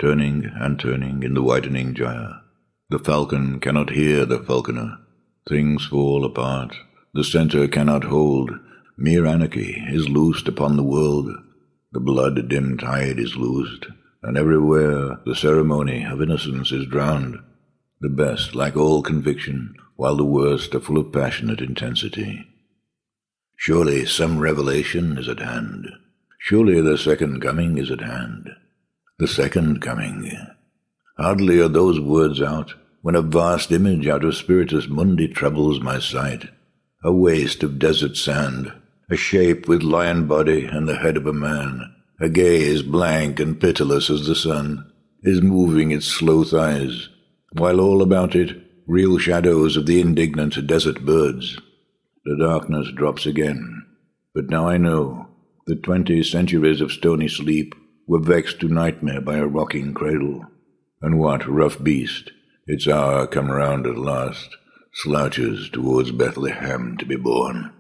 turning and turning in the widening gyre. The falcon cannot hear the falconer. Things fall apart. The centre cannot hold. Mere anarchy is loosed upon the world. The blood-dim tide is loosed, and everywhere the ceremony of innocence is drowned. The best lack all conviction, while the worst are full of passionate intensity. Surely some revelation is at hand. Surely the second coming is at hand. The second coming. Hardly are those words out, when a vast image out of Spiritus Mundi troubles my sight. A waste of desert sand, a shape with lion body and the head of a man, a gaze blank and pitiless as the sun, is moving its slow thighs, while all about it real shadows of the indignant desert birds. The darkness drops again, but now I know that 20 centuries of stony sleep were vexed to nightmare by a rocking cradle. And what rough beast, its hour come round at last, slouches towards Bethlehem to be born?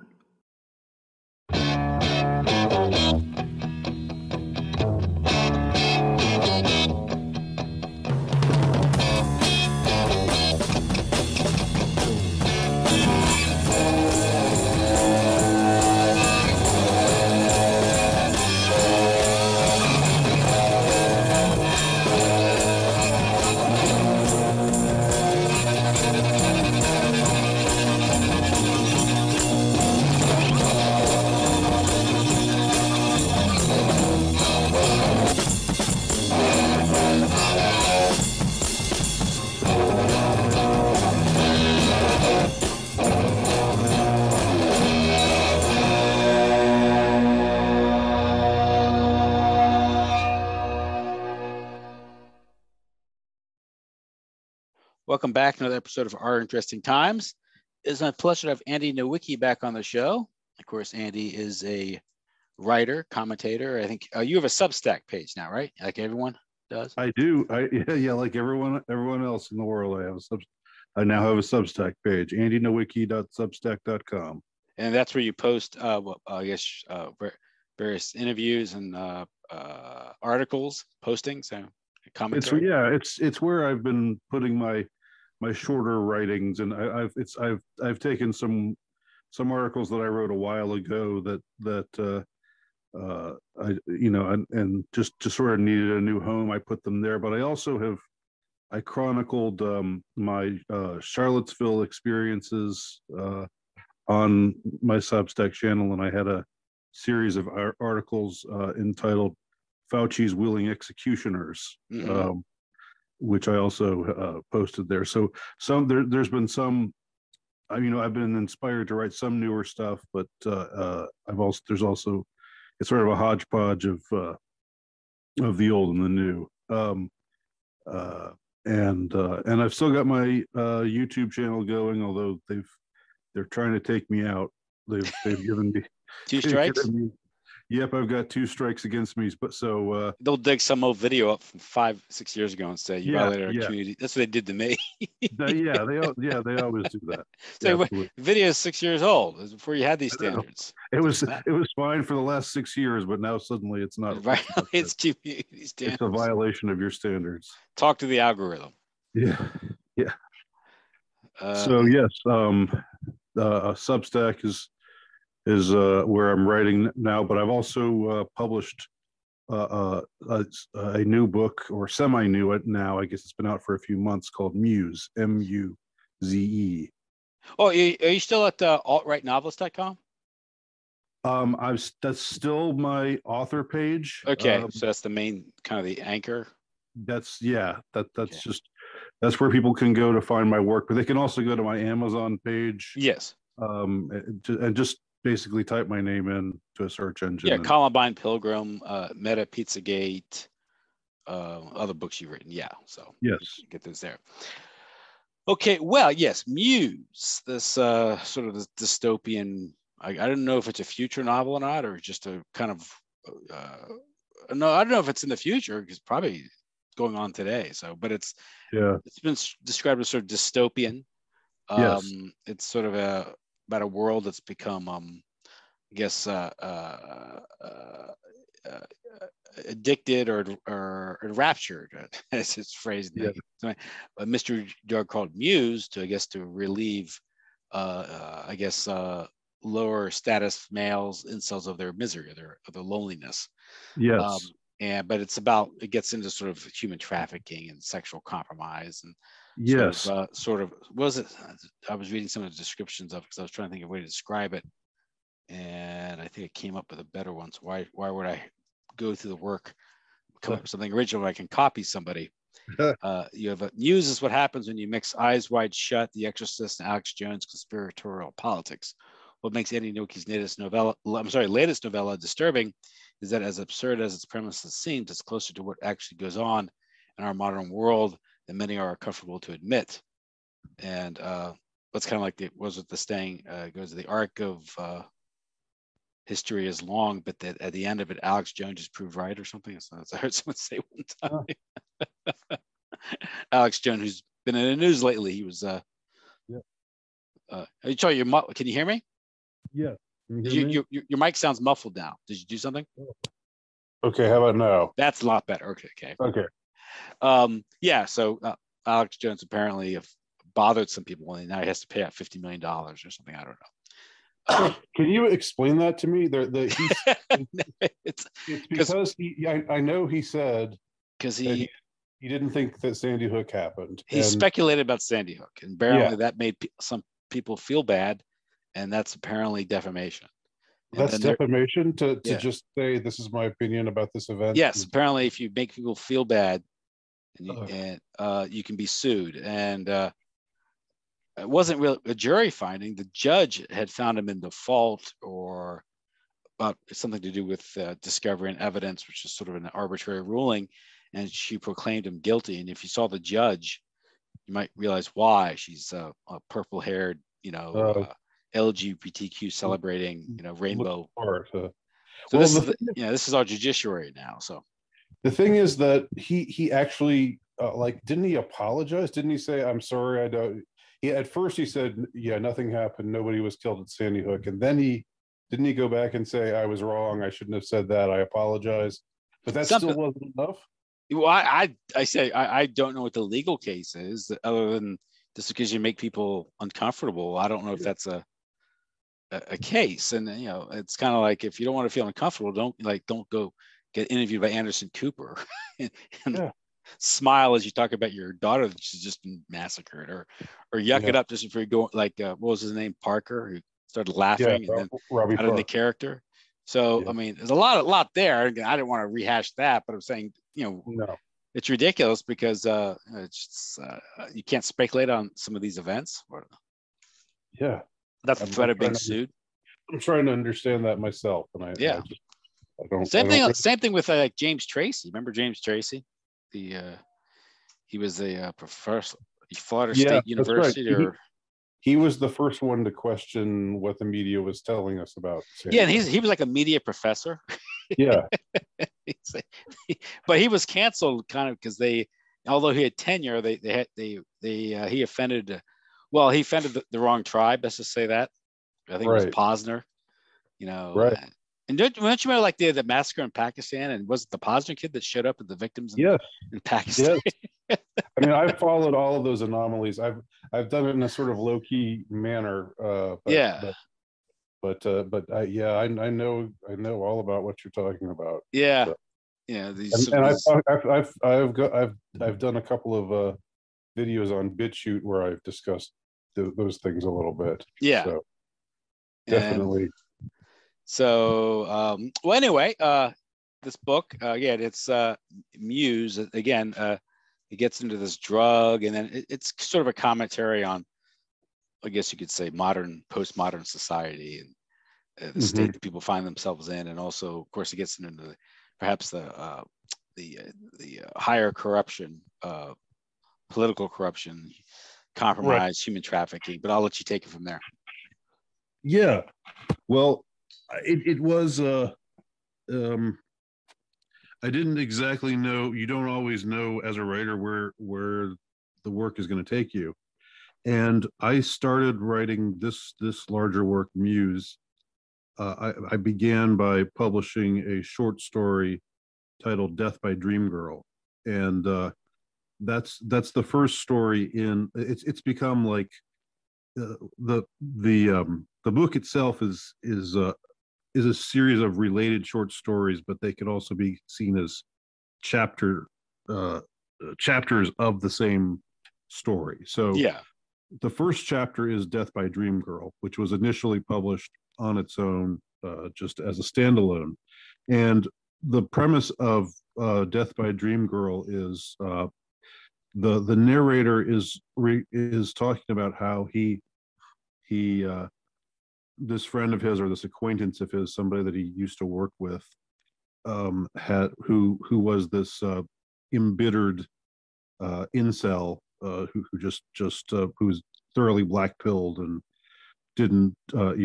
Welcome back to another episode of Our Interesting Times. It's my pleasure to have Andy Nowicki back on the show. Of course, Andy is a writer, commentator. I think you have a Substack page now, right? Like everyone does. I do. Yeah, like everyone else in the world. I now have a Substack page, andynowicki.substack.com. And that's where you post, various interviews and articles, postings, and commentary. It's where I've been putting my shorter writings, and I've taken some articles that I wrote a while ago that and just sort of needed a new home. I put them there, but I chronicled my Charlottesville experiences on my Substack channel, and I had a series of articles entitled Fauci's Willing Executioners, which I also posted there. So there's been some, I've been inspired to write some newer stuff, but there's also it's sort of a hodgepodge of the old and the new. And I've still got my YouTube channel going, although they're trying to take me out. They've given me 2 strikes. Yep, I've got 2 strikes against me, but so they'll dig some old video up from 5-6 years ago and say you violated our community. That's what they did to me. They always do that. So video is 6 years old. It was before you had these standards. It was fine for the last 6 years, but now suddenly it's not. It's community standards. It's a violation of your standards. Talk to the algorithm. Yeah. So yes, Substack is where I'm writing now, but I've also published a new book, or semi-new now. I guess it's been out for a few months, called Muse, M-U-Z-E. Oh, are you still at altrightnovelist.com? That's still my author page. Okay, so that's the main kind of the anchor. That's where people can go to find my work, but they can also go to my Amazon page. Yes. And just basically type my name in to a search engine. Yeah, Columbine Pilgrim, Meta Pizzagate, other books you've written. Yeah, so yes, get those there. Okay, well, yes, Muse, this sort of this dystopian. I don't know if it's a future novel or not, or just a kind of. No, I don't know if it's in the future, because probably going on today. So, but it's been described as sort of dystopian. Yes. It's sort of about a world that's become, addicted or enraptured, as it's phrased. Yeah. Mystery drug called Muse to, I guess, to relieve, lower status males, incels of their misery, of their loneliness. Yes. But it gets into sort of human trafficking and sexual compromise and Yes. I was reading some of the descriptions of, because I was trying to think of a way to describe it, and I think I came up with a better one. So why would I go through the work, come up with something original where I can copy somebody? You have Muse is what happens when you mix Eyes Wide Shut, The Exorcist, and Alex Jones' conspiratorial politics. What makes Andy Noki's latest novella disturbing is that, as absurd as its premises seems, it's closer to what actually goes on in our modern world than many are comfortable to admit. And what's kind of like the saying goes, the arc of history is long, but that at the end of it, Alex Jones is proved right, or something. So I heard someone say one time. Alex Jones, who's been in the news lately, he was. Can you hear me? Yeah. Your mic sounds muffled now. Did you do something? Okay. How about now? That's a lot better. Okay. So Alex Jones apparently have bothered some people, and now he has to pay out $50 million or something. I don't know. Can you explain that to me? It's because I know he said because he didn't think that Sandy Hook happened. He speculated about Sandy Hook, and apparently that made some people feel bad, and that's apparently defamation. That's defamation to just say this is my opinion about this event. Yes, apparently, if you make people feel bad, and you can be sued, and it wasn't really a jury finding. The judge had found him in default, or something to do with discovery and evidence, which is sort of an arbitrary ruling, and she proclaimed him guilty. And if you saw the judge, you might realize why. She's a purple-haired, LGBTQ celebrating, rainbow. This is our judiciary now. So the thing is that he actually didn't he apologize? Didn't he say, "I'm sorry, I don't"? At first he said, "Yeah, nothing happened. Nobody was killed at Sandy Hook," and then didn't he go back and say, "I was wrong. I shouldn't have said that. I apologize." But that still wasn't enough. Well, I say I don't know what the legal case is, other than just because you make people uncomfortable. I don't know if that's a case. And it's kind of like, if you don't want to feel uncomfortable, don't go get interviewed by Anderson Cooper and smile as you talk about your daughter that she's just been massacred, or yuck it up just before you go, what was his name, Parker, who started laughing and then Robbie got in the character. So I mean, there's a lot there. I didn't want to rehash that, but I'm saying, it's ridiculous because you can't speculate on some of these events. That's the threat of being sued. I'm trying to understand that myself, and I don't. Same thing with James Tracy. Remember James Tracy? He was a professor at Florida State University. Right. He was the first one to question what the media was telling us about. And he was like a media professor. Yeah. But he was canceled kind of because although he had tenure, he offended. He offended the wrong tribe. Let's just say that. I think it was Posner. Right. And don't you remember the massacre in Pakistan? And was it the Posner kid that showed up at the victims in Pakistan? Yes. I mean, I've followed all of those anomalies. I've done it in a sort of low key manner. I know all about what you're talking about. Yeah. So. Yeah. I've done a couple of videos on BitChute where I've discussed those things a little bit. Yeah. So, definitely. Anyway, this book, it's Muse. Again, it gets into this drug, and then it's sort of a commentary on, I guess you could say, postmodern society and the state that people find themselves in, and also, of course, it gets into perhaps the higher corruption, political corruption, compromise, human trafficking. But I'll let you take it from there. Yeah, well, it was. I didn't exactly know. You don't always know as a writer where the work is going to take you, and I started writing this larger work, Muse, I began by publishing a short story titled "Death by Dream Girl," and that's the first story in. It's become like the book itself is a series of related short stories, but they can also be seen as chapter uh, chapters of the same story. So Yeah. the first chapter is Death by Dream Girl, which was initially published on its own, just as a standalone. And the premise of Death by Dream Girl is the narrator is talking about how he this friend of his, or this acquaintance of his, somebody that he used to work with, had who was this embittered incel, who just who was thoroughly black pilled and didn't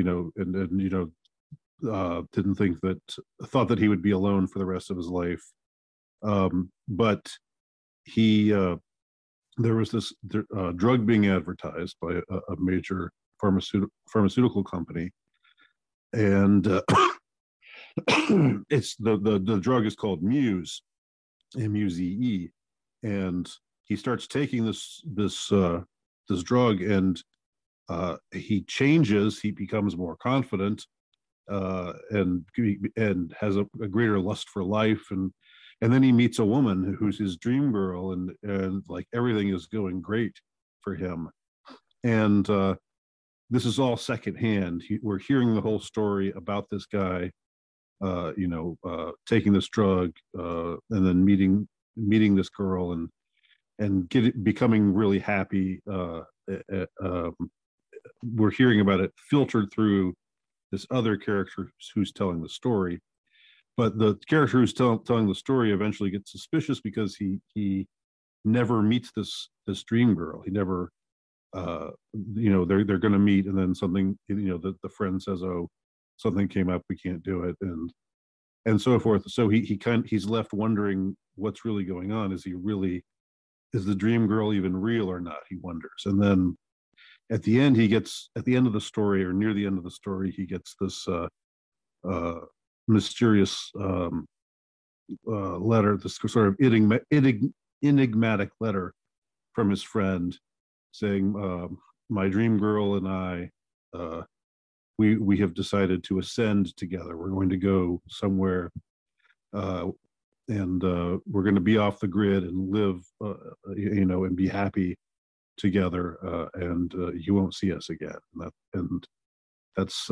didn't think that, thought that he would be alone for the rest of his life. But he there was this drug being advertised by a major pharmaceutical company, and it's the drug is called Muse, MUZE, and he starts taking this drug, and he changes. He becomes more confident, and has a greater lust for life, and then he meets a woman who's his dream girl, and like everything is going great for him, and this is all secondhand. We're hearing the whole story about this guy, taking this drug, and then meeting this girl, and becoming really happy. We're hearing about it filtered through this other character who's telling the story, but the character who's telling the story eventually gets suspicious because he never meets this dream girl. He never, they're going to meet, and then something, the friend says, "Oh, something came up, we can't do it," and so forth. So he's left wondering what's really going on. Is the dream girl even real or not? He wonders. And then at the end of the story, or near the end of the story, he gets this mysterious letter, this sort of enigmatic letter from his friend saying, "My dream girl and I, we have decided to ascend together. We're going to go somewhere, and we're going to be off the grid and live, and be happy together, and you won't see us again." And that's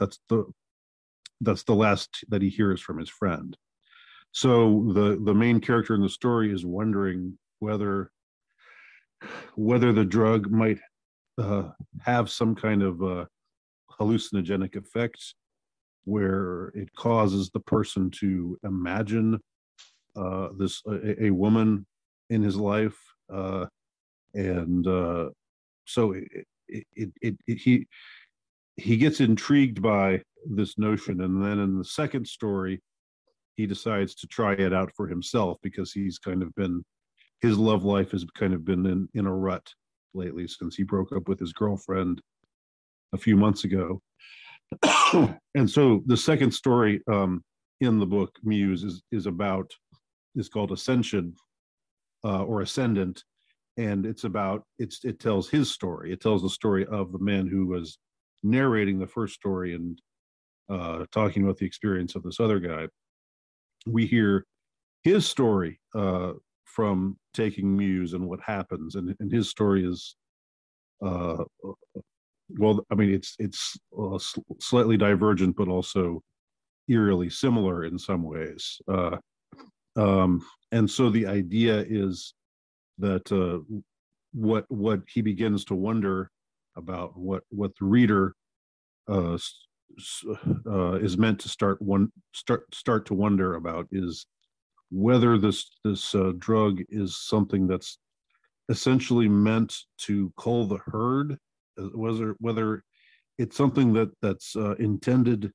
the last that he hears from his friend. So the main character in the story is wondering whether the drug might have some kind of hallucinogenic effect where it causes the person to imagine a woman in his life, and so he gets intrigued by this notion, and then in the second story he decides to try it out for himself, because his love life has kind of been in a rut lately since he broke up with his girlfriend a few months ago. And so the second story in the book, Muse, is called Ascension, or Ascendant, and it tells his story. It tells the story of the man who was narrating the first story and talking about the experience of this other guy. We hear his story from taking Muse and what happens, and his story is it's slightly divergent, but also eerily similar in some ways. And so the idea is that what he begins to wonder about, what the reader is meant to start to wonder about, is whether this drug is something that's essentially meant to cull the herd, whether it's something that's intended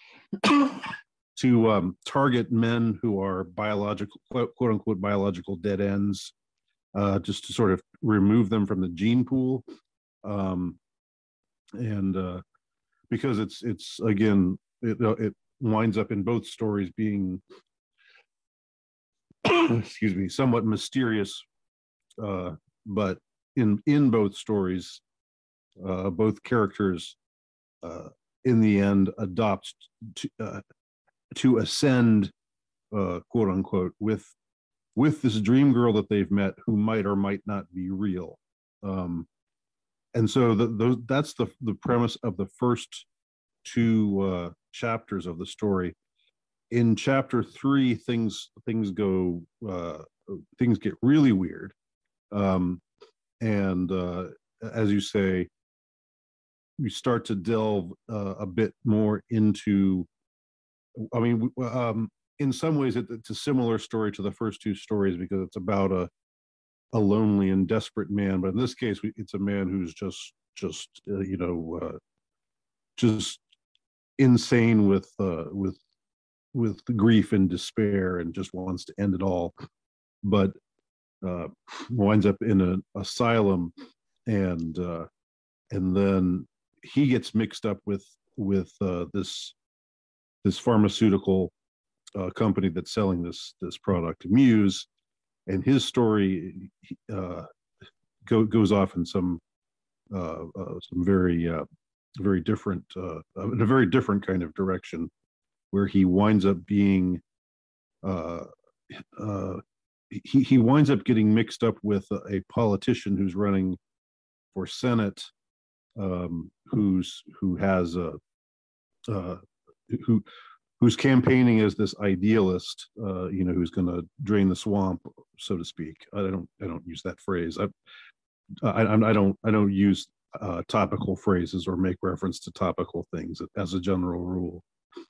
to target men who are biological, quote unquote, biological dead ends, just to sort of remove them from the gene pool, and because it's again, it winds up in both stories being excuse me, somewhat mysterious, but in both stories, both characters in the end adopt to ascend, quote unquote, with this dream girl that they've met, who might or might not be real. And so that's the premise of the first two chapters of the story. In chapter 3, things go things get really weird, and as you say, we start to delve a bit more into. I mean, in some ways, it's a similar story to the first two stories because it's about a lonely and desperate man. But in this case, it's a man who's just just insane with grief and despair and just wants to end it all, but winds up in an asylum, and then he gets mixed up with this pharmaceutical company that's selling this product, Muse, and his story goes off in some very different in a very different kind of direction, where he winds up being he winds up getting mixed up with a politician who's running for Senate, who's campaigning as this idealist, who's going to drain the swamp, so to speak. I don't use that phrase. I don't use topical phrases or make reference to topical things as a general rule.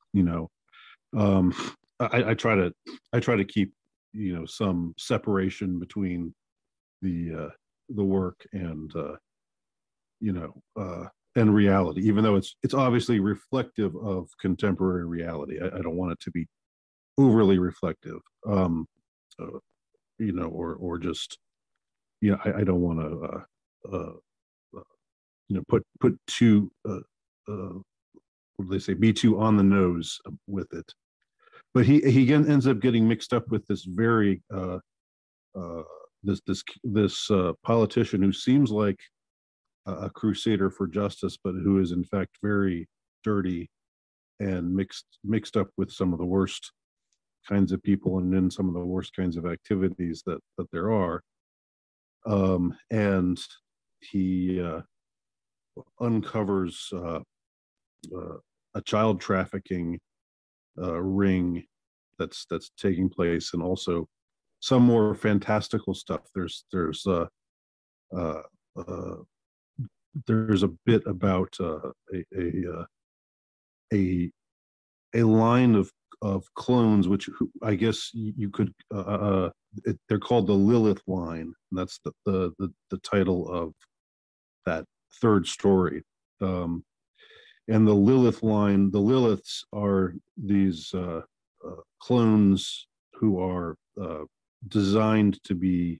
I try to keep some separation between the work and and reality, even though it's obviously reflective of contemporary reality. I don't want it to be overly reflective, or just I don't want to put too what do they say, be too on the nose with it. But he again ends up getting mixed up with this very this politician who seems like a crusader for justice, but who is in fact very dirty and mixed up with some of the worst kinds of people and in some of the worst kinds of activities that there are. And he uncovers a child trafficking ring that's taking place, and also some more fantastical stuff. There's a bit about a line of clones, which I guess you could they're called the Lilith line, and that's the title of that third story. And the Lilith line, the Liliths are these clones who are designed to be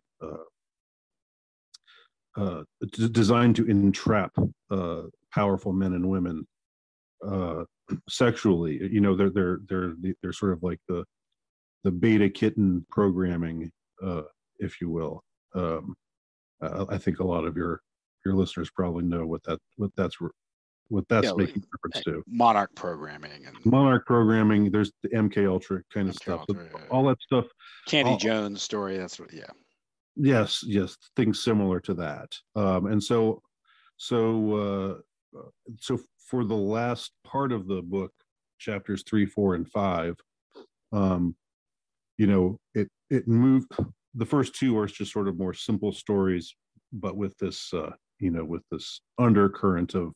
designed to entrap powerful men and women sexually. They're sort of like the beta kitten programming, if you will. I think a lot of your listeners probably know what that's making reference to. Monarch programming. There's the MK Ultra kind of stuff. All that stuff. Candy Jones story. That's what. Yeah. Yes, things similar to that. And so for the last part of the book, chapters 3, 4, and 5, it moved. The first two are just sort of more simple stories, but with this with this undercurrent of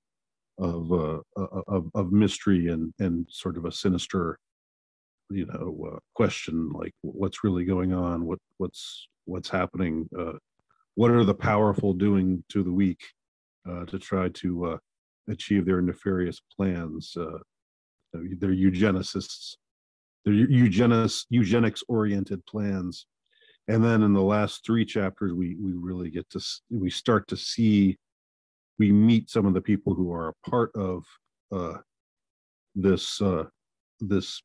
mystery and sort of a sinister question, like what's really going on, what's happening, what are the powerful doing to the weak to try to achieve their nefarious plans. They're eugenicists, they're eugenics oriented plans. And then in the last 3 chapters, we really we meet some of the people who are a part of this this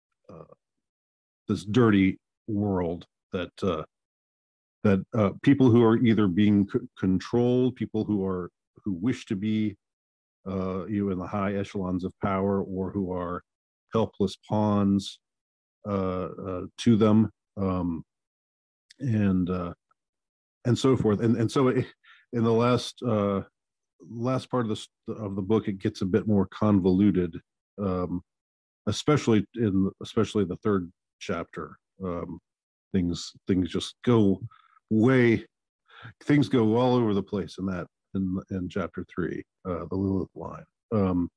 this dirty world that people who are either being controlled, people who wish to be in the high echelons of power, or who are helpless pawns to them, and so forth. And so in the last part of the book, it gets a bit more convoluted, especially the third chapter. Things just go things go all over the place in chapter 3, the Lilith line.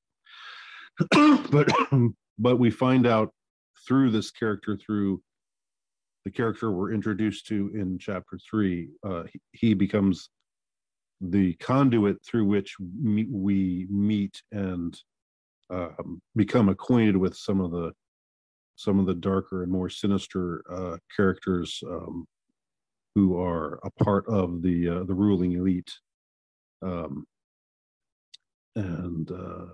But we find out through the character we're introduced to in chapter 3, he becomes the conduit through which we meet and become acquainted with some of the darker and more sinister characters who are a part of the ruling elite, and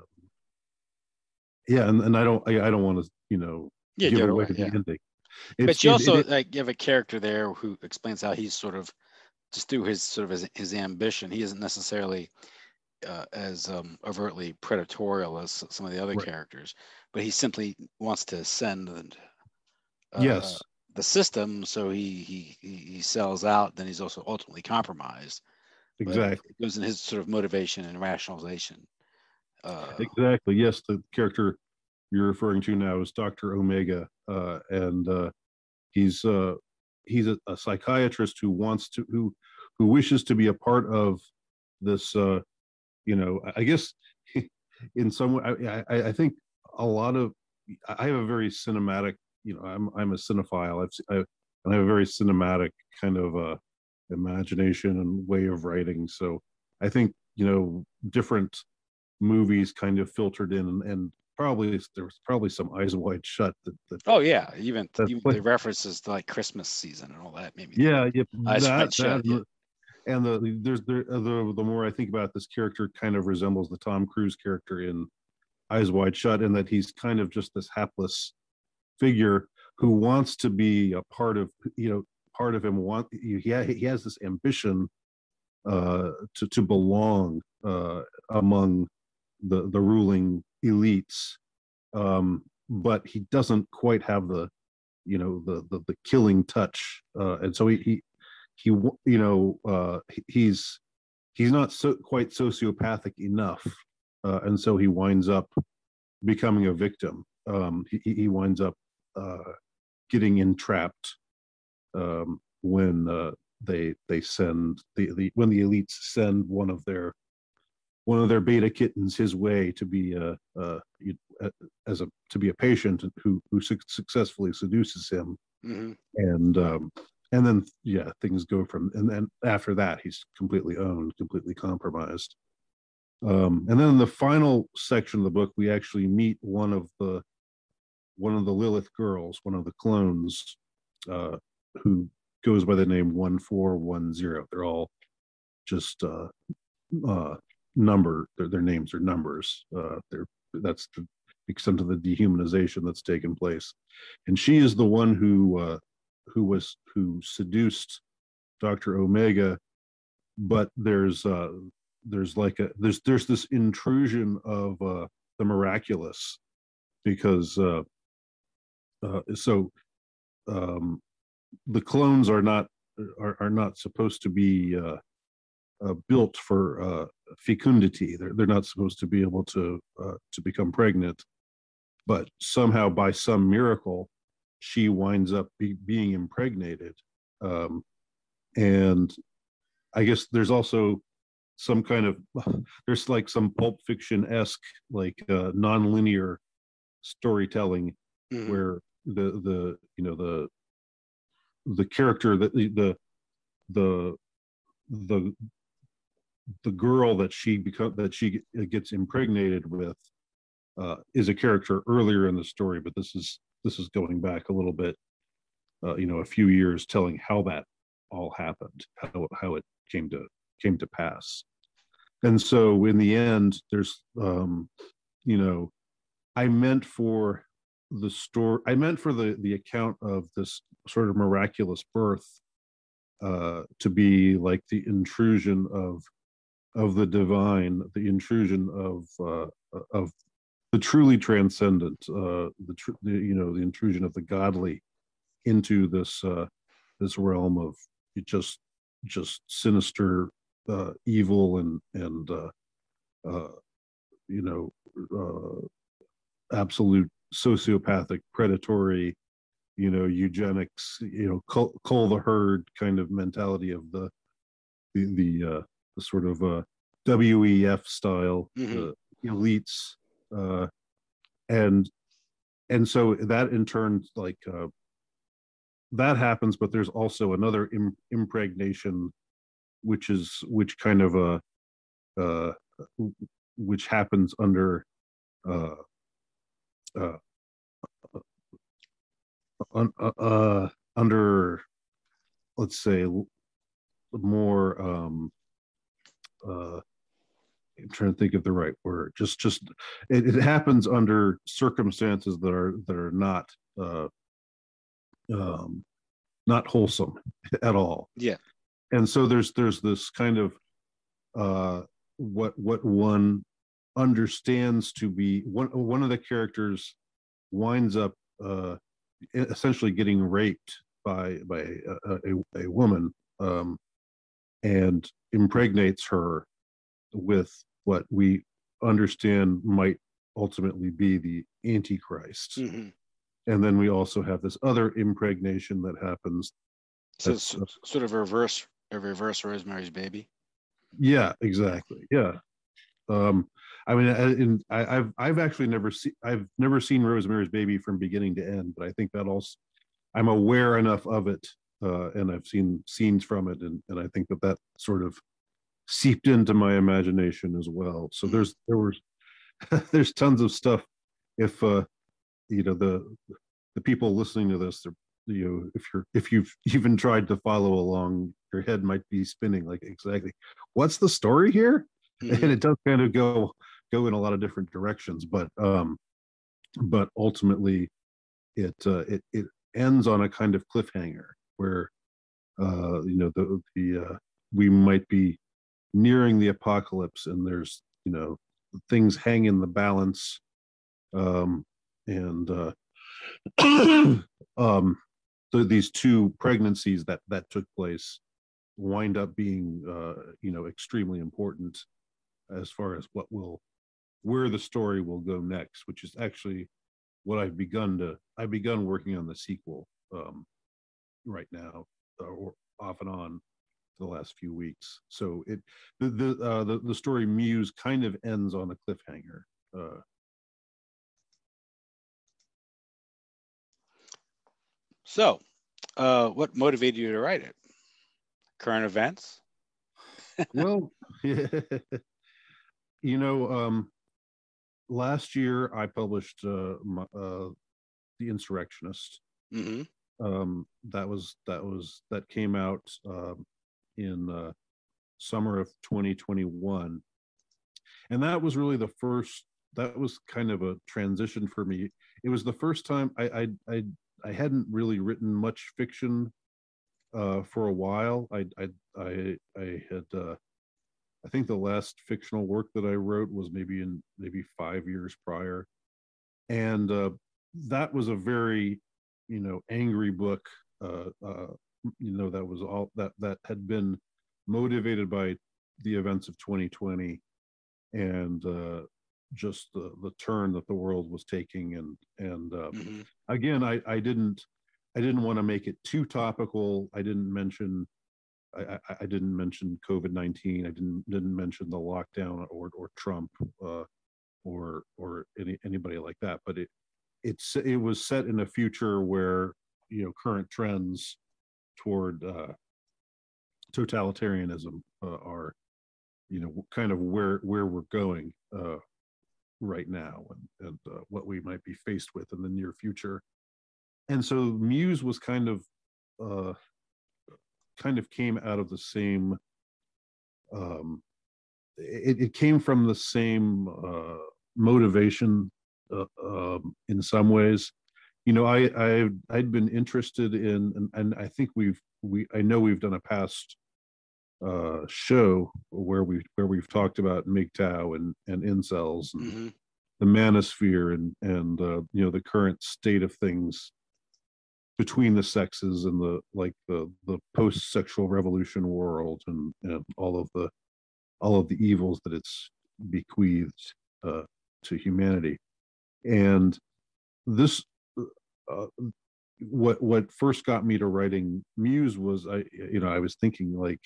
I don't want to give away the ending. But you also give a character there who explains how he's sort of, just through his ambition, he isn't necessarily as overtly predatorial as some of the other characters, but he simply wants to ascend the system, so he sells out. Then he's also ultimately compromised. Exactly. But it goes in his sort of motivation and rationalization. Exactly. Yes, the character you're referring to now is Dr. Omega, and he's a psychiatrist who wishes to be a part of this. I guess in some way, I think a lot of, I have a very cinematic. I'm a cinephile. I have a very cinematic kind of imagination and way of writing. So I think different movies kind of filtered in, and there was probably some Eyes Wide Shut that oh yeah, even the references to like Christmas season and all that, maybe. Eyes Wide Shut. And the more I think about this character, kind of resembles the Tom Cruise character in Eyes Wide Shut, in that he's kind of just this hapless figure who wants to be a part of him. He has this ambition to belong among the ruling elites, but he doesn't quite have the killing touch, and so he's not quite sociopathic enough, and so he winds up becoming a victim. He winds up getting entrapped when they send when the elites send one of their beta kittens his way to be a patient who successfully seduces him. Mm-hmm. And then things go from, and then after that he's completely owned, completely compromised. And then in the final section of the book, we actually meet one of the Lilith girls, one of the clones, who goes by the name 1410. They're all just number. Their names are numbers. That's the extent of the dehumanization that's taken place, and she is the one who seduced Dr. Omega. But there's this intrusion of the miraculous, because the clones are not supposed to be built for fecundity. They're not supposed to be able to become pregnant, but somehow, by some miracle, she winds up being impregnated. And I guess there's also some kind of, there's like some Pulp Fiction-esque, like non-linear storytelling, mm-hmm. where the character, that the girl that she gets impregnated with is a character earlier in the story, but this is going back a little bit, a few years, telling how that all happened, how it came to pass. And so in the end, there's I meant for the story. I meant for the account of this sort of miraculous birth to be like the intrusion of the divine, the intrusion of the truly transcendent, the intrusion of the godly into this realm of just sinister evil and you know absolute sociopathic, predatory, eugenics, cull the herd kind of mentality of the sort of WEF style elites, and so that in turn, like that happens, but there's also another impregnation, which kind of which happens under under, let's say, more I'm trying to think of the right word. It happens under circumstances that are not wholesome at all. Yeah. And so there's this kind of what one understands to be one of the characters winds up essentially getting raped by a woman, and impregnates her with what we understand might ultimately be the Antichrist. Mm-hmm. And then we also have this other impregnation that happens. So it's sort of a reverse Rosemary's Baby. Yeah, exactly. Yeah. I mean, I've actually never seen Rosemary's Baby from beginning to end, but I think that also, I'm aware enough of it, and I've seen scenes from it, and I think that sort of seeped into my imagination as well. So there's tons of stuff. If the people listening to this, if you've even tried to follow along, your head might be spinning like, exactly what's the story here. Mm-hmm. And it does kind of go in a lot of different directions, but ultimately it ends on a kind of cliffhanger where we might be nearing the apocalypse, and there's things hang in the balance, and these two pregnancies that took place wind up being extremely important as far as where the story will go next, which is actually what I've begun working on the sequel right now, or off and on for the last few weeks. So the story Muse kind of ends on a cliffhanger. So what motivated you to write it? Current events? Well, last year I published The Insurrectionist. Mm-hmm. That came out in summer of 2021, and that was really that was kind of a transition for me. It was the first time I hadn't really written much fiction for a while. I had I think the last fictional work that I wrote was maybe 5 years prior, and that was a very angry book. That was all that had been motivated by the events of 2020, and just the turn that the world was taking, and mm-hmm. Again, I didn't want to make it too topical. I didn't mention COVID-19. I didn't mention the lockdown or Trump or anybody like that. But it was set in a future where current trends toward totalitarianism are kind of where we're going right now, and what we might be faced with in the near future. And so Muse was kind of came out of the same it came from the same motivation in some ways. You know, I'd been interested in, and I think I know we've done a past show where we've talked about MGTOW and incels and Mm-hmm. the manosphere and you know, the current state of things between the sexes and the post-sexual revolution world and all of the evils that it's bequeathed to humanity. And this uh, what first got me to writing Muse was I was thinking like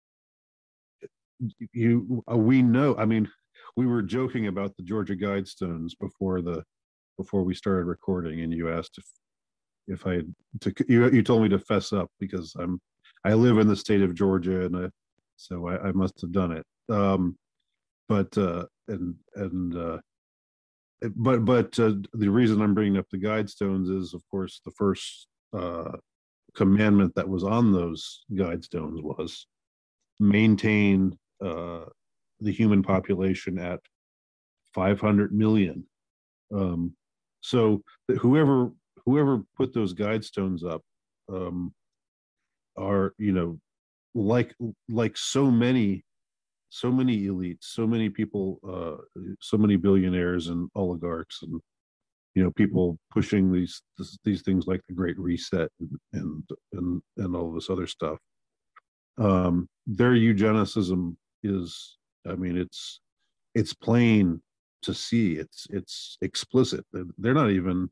we know, I mean, we were joking about the Georgia Guidestones before we started recording, and you asked if I had to, you told me to fess up because I live in the state of Georgia, and so I must have done it. But the reason I'm bringing up the Guidestones is, of course, the first commandment that was on those Guidestones was maintain the human population at 500 million. So whoever put those Guidestones up are, you know, like so many elites, so many people, so many billionaires and oligarchs, and you know, people pushing these things like the Great Reset and all this other stuff. Their eugenicism is, I mean, it's plain to see. It's explicit. They're not even,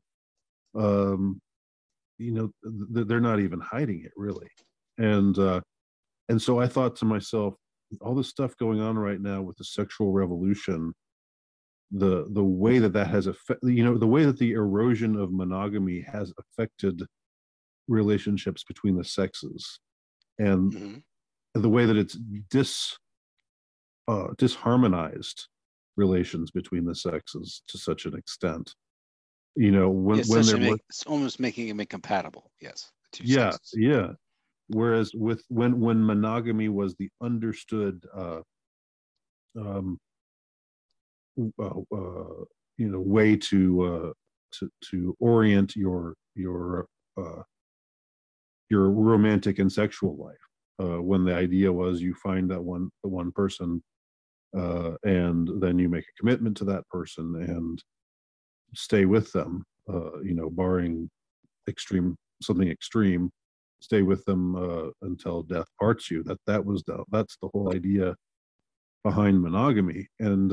you know, they're not even hiding it really. And so I thought to myself, all this stuff going on right now with the sexual revolution, the way that has affected, you know, the way that the erosion of monogamy has affected relationships between the sexes, and Mm-hmm. the way that it's disharmonized relations between the sexes to such an extent. You know, when It's almost making them incompatible. Yes, the two yeah, sexes. yeah. Whereas when monogamy was the understood um, you know, way to orient uh, your romantic and sexual life, when the idea was you find the one person, and then you make a commitment to that person and stay with them, you know, barring something extreme, stay with them until death parts you. That's the whole idea behind monogamy. And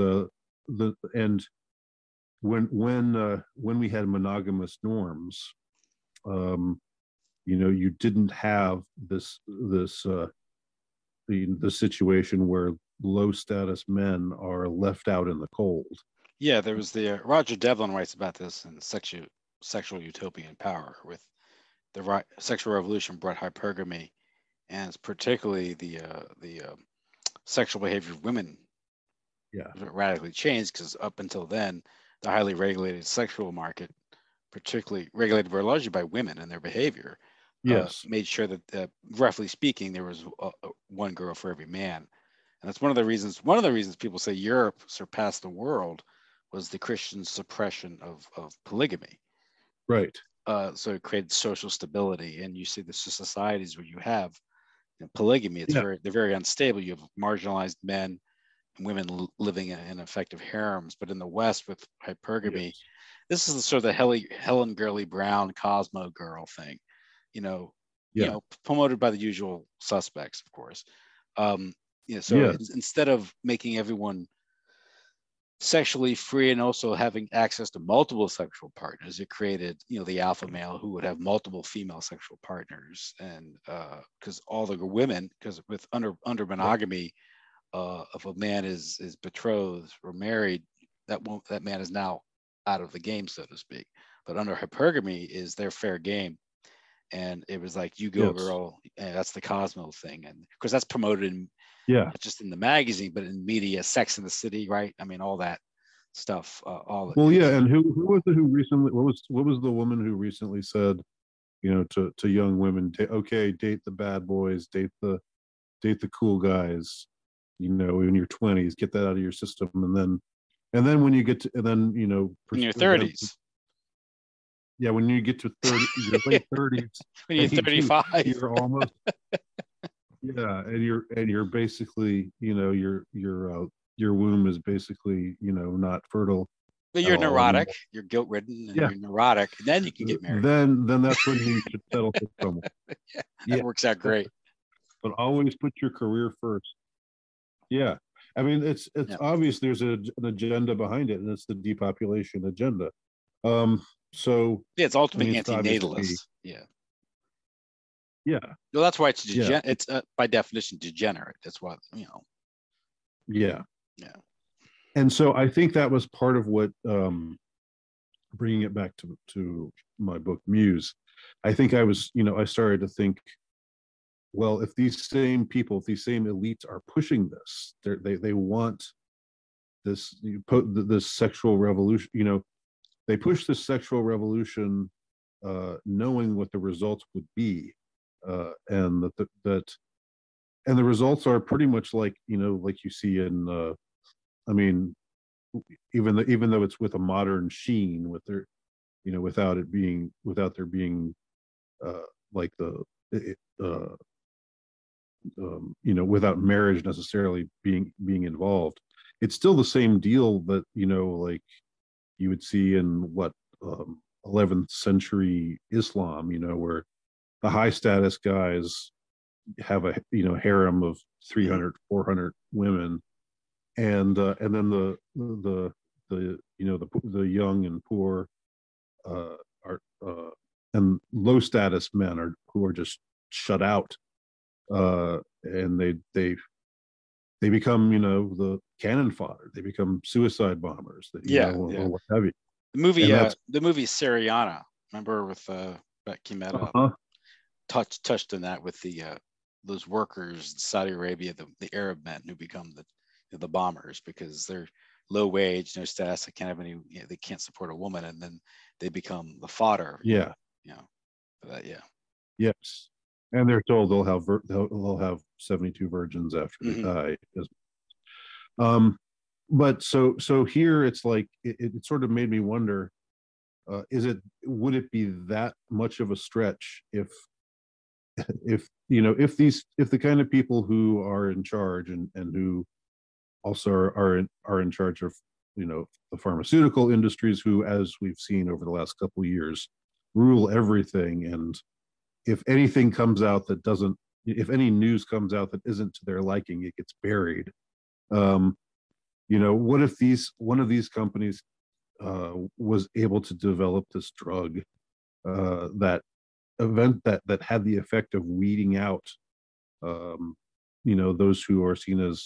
when we had monogamous norms, you know, you didn't have the situation where low status men are left out in the cold. Yeah, there was the Roger Devlin writes about this in Sexual Utopia and Power, with the sexual revolution brought hypergamy, and particularly the sexual behavior of women Yeah. radically changed, because up until then, the highly regulated sexual market, particularly regulated very largely by women and their behavior, Yes. made sure that, roughly speaking, there was one girl for every man. And that's one of the reasons people say Europe surpassed the world was the Christian suppression of polygamy. Right. So it created social stability, and you see the societies where you have, you know, polygamy. They're very unstable. You have marginalized men and women living in effective harems. But in the West, with hypergamy, Yes. this is the sort of the Helen Gurley Brown Cosmo girl thing, you know, Yeah. promoted by the usual suspects, of course. You know, so Yeah. instead of making everyone sexually free and also having access to multiple sexual partners, it created, you know, the alpha male who would have multiple female sexual partners. And because all the women, because with under monogamy, if a man is betrothed or married, that man is now out of the game, so to speak. But under hypergamy is their fair game. And it was like, you go, Yes. girl, and that's the Cosmo thing. And of course that's promoted in, Yeah. not just in the magazine, but in media, Sex in the City, right? I mean, all that stuff. Well, yeah. And who was it who recently? What was the woman who recently said, you know, to young women, okay, date the bad boys, date the cool guys, you know, in your 20s, get that out of your system, and then And then when you get to, and then in your then, 30s. yeah, when you get to 30, your late 30s, When you're 35. you're almost, yeah, and you're basically, your womb is basically, not fertile But at you're all neurotic, anymore. you're guilt ridden, and Yeah, you're neurotic, and then you can get married. then that's when you should settle for someone. Yeah, Yeah, that works out great. but always put your career first. Yeah, I mean, it's Yeah. obvious there's an agenda behind it, and it's the depopulation agenda. So Yeah, it's I ultimately mean, it's obviously, antinatalist. Yeah. yeah, Well, that's why it's yeah, it's by definition degenerate. That's why, yeah. Yeah. And so I think that was part of what, bringing it back to my book Muse. I think I started to think, well, if these same people, if these same elites are pushing this, they want this sexual revolution. They push this sexual revolution, knowing what the results would be, and and the results are pretty much like like you see in, I mean, even though it's with a modern sheen, with their, without there being, like uh, without marriage necessarily being involved, it's still the same deal that, like you would see in what, 11th century Islam, where the high status guys have a, harem of 300, 400 women, and then the young and poor, are, and low status men are who are just shut out, and they become, the cannon fodder. They become suicide bombers, that, Yeah. or what have you. The And movie Syriana, remember, with Becky Meta, touched on that with those workers in Saudi Arabia, the Arab men who become the bombers because they're low wage, no status, they can't support a woman, and then they become the fodder. Yeah. For that. Yeah. Yes. And they're told they'll have 72 virgins after they die. But so here it's like, it sort of made me wonder, would it be that much of a stretch if if the kind of people who are in charge, and who also are in charge of, the pharmaceutical industries, who, as we've seen over the last couple of years, rule everything, and if anything comes out that doesn't, if any news comes out that isn't to their liking, it gets buried. What if one of these companies, was able to develop this drug, that had the effect of weeding out, those who are seen as,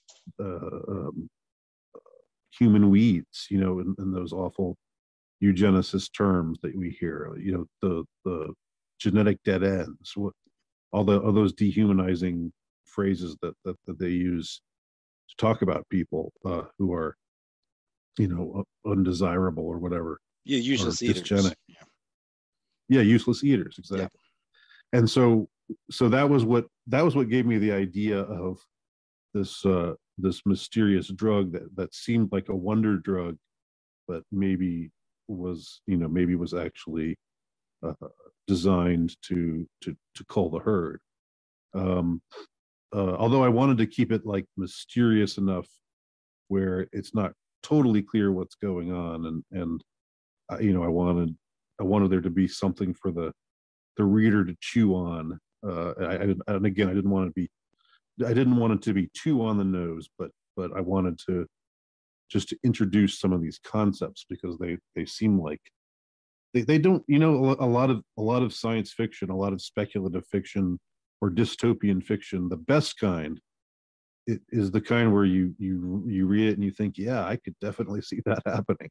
human weeds, in those awful eugenicist terms that we hear, the genetic dead ends, all those dehumanizing phrases that they use to talk about people, who are, undesirable or whatever. Yeah, useless eaters. Dysgenic. Yeah, useless eaters, exactly. Yeah. And so that was what gave me the idea of this mysterious drug that seemed like a wonder drug, but maybe was actually, designed to cull the herd. Although I wanted to keep it like mysterious enough where it's not totally clear what's going on, and I wanted there to be something for the reader to chew on. And again, I didn't want it to be too on the nose, but I wanted to just to introduce some of these concepts, because they seem like they don't, a lot of science fiction, a lot of speculative fiction or dystopian fiction, the best kind, it is the kind where you read it and you think, yeah, I could definitely see that happening.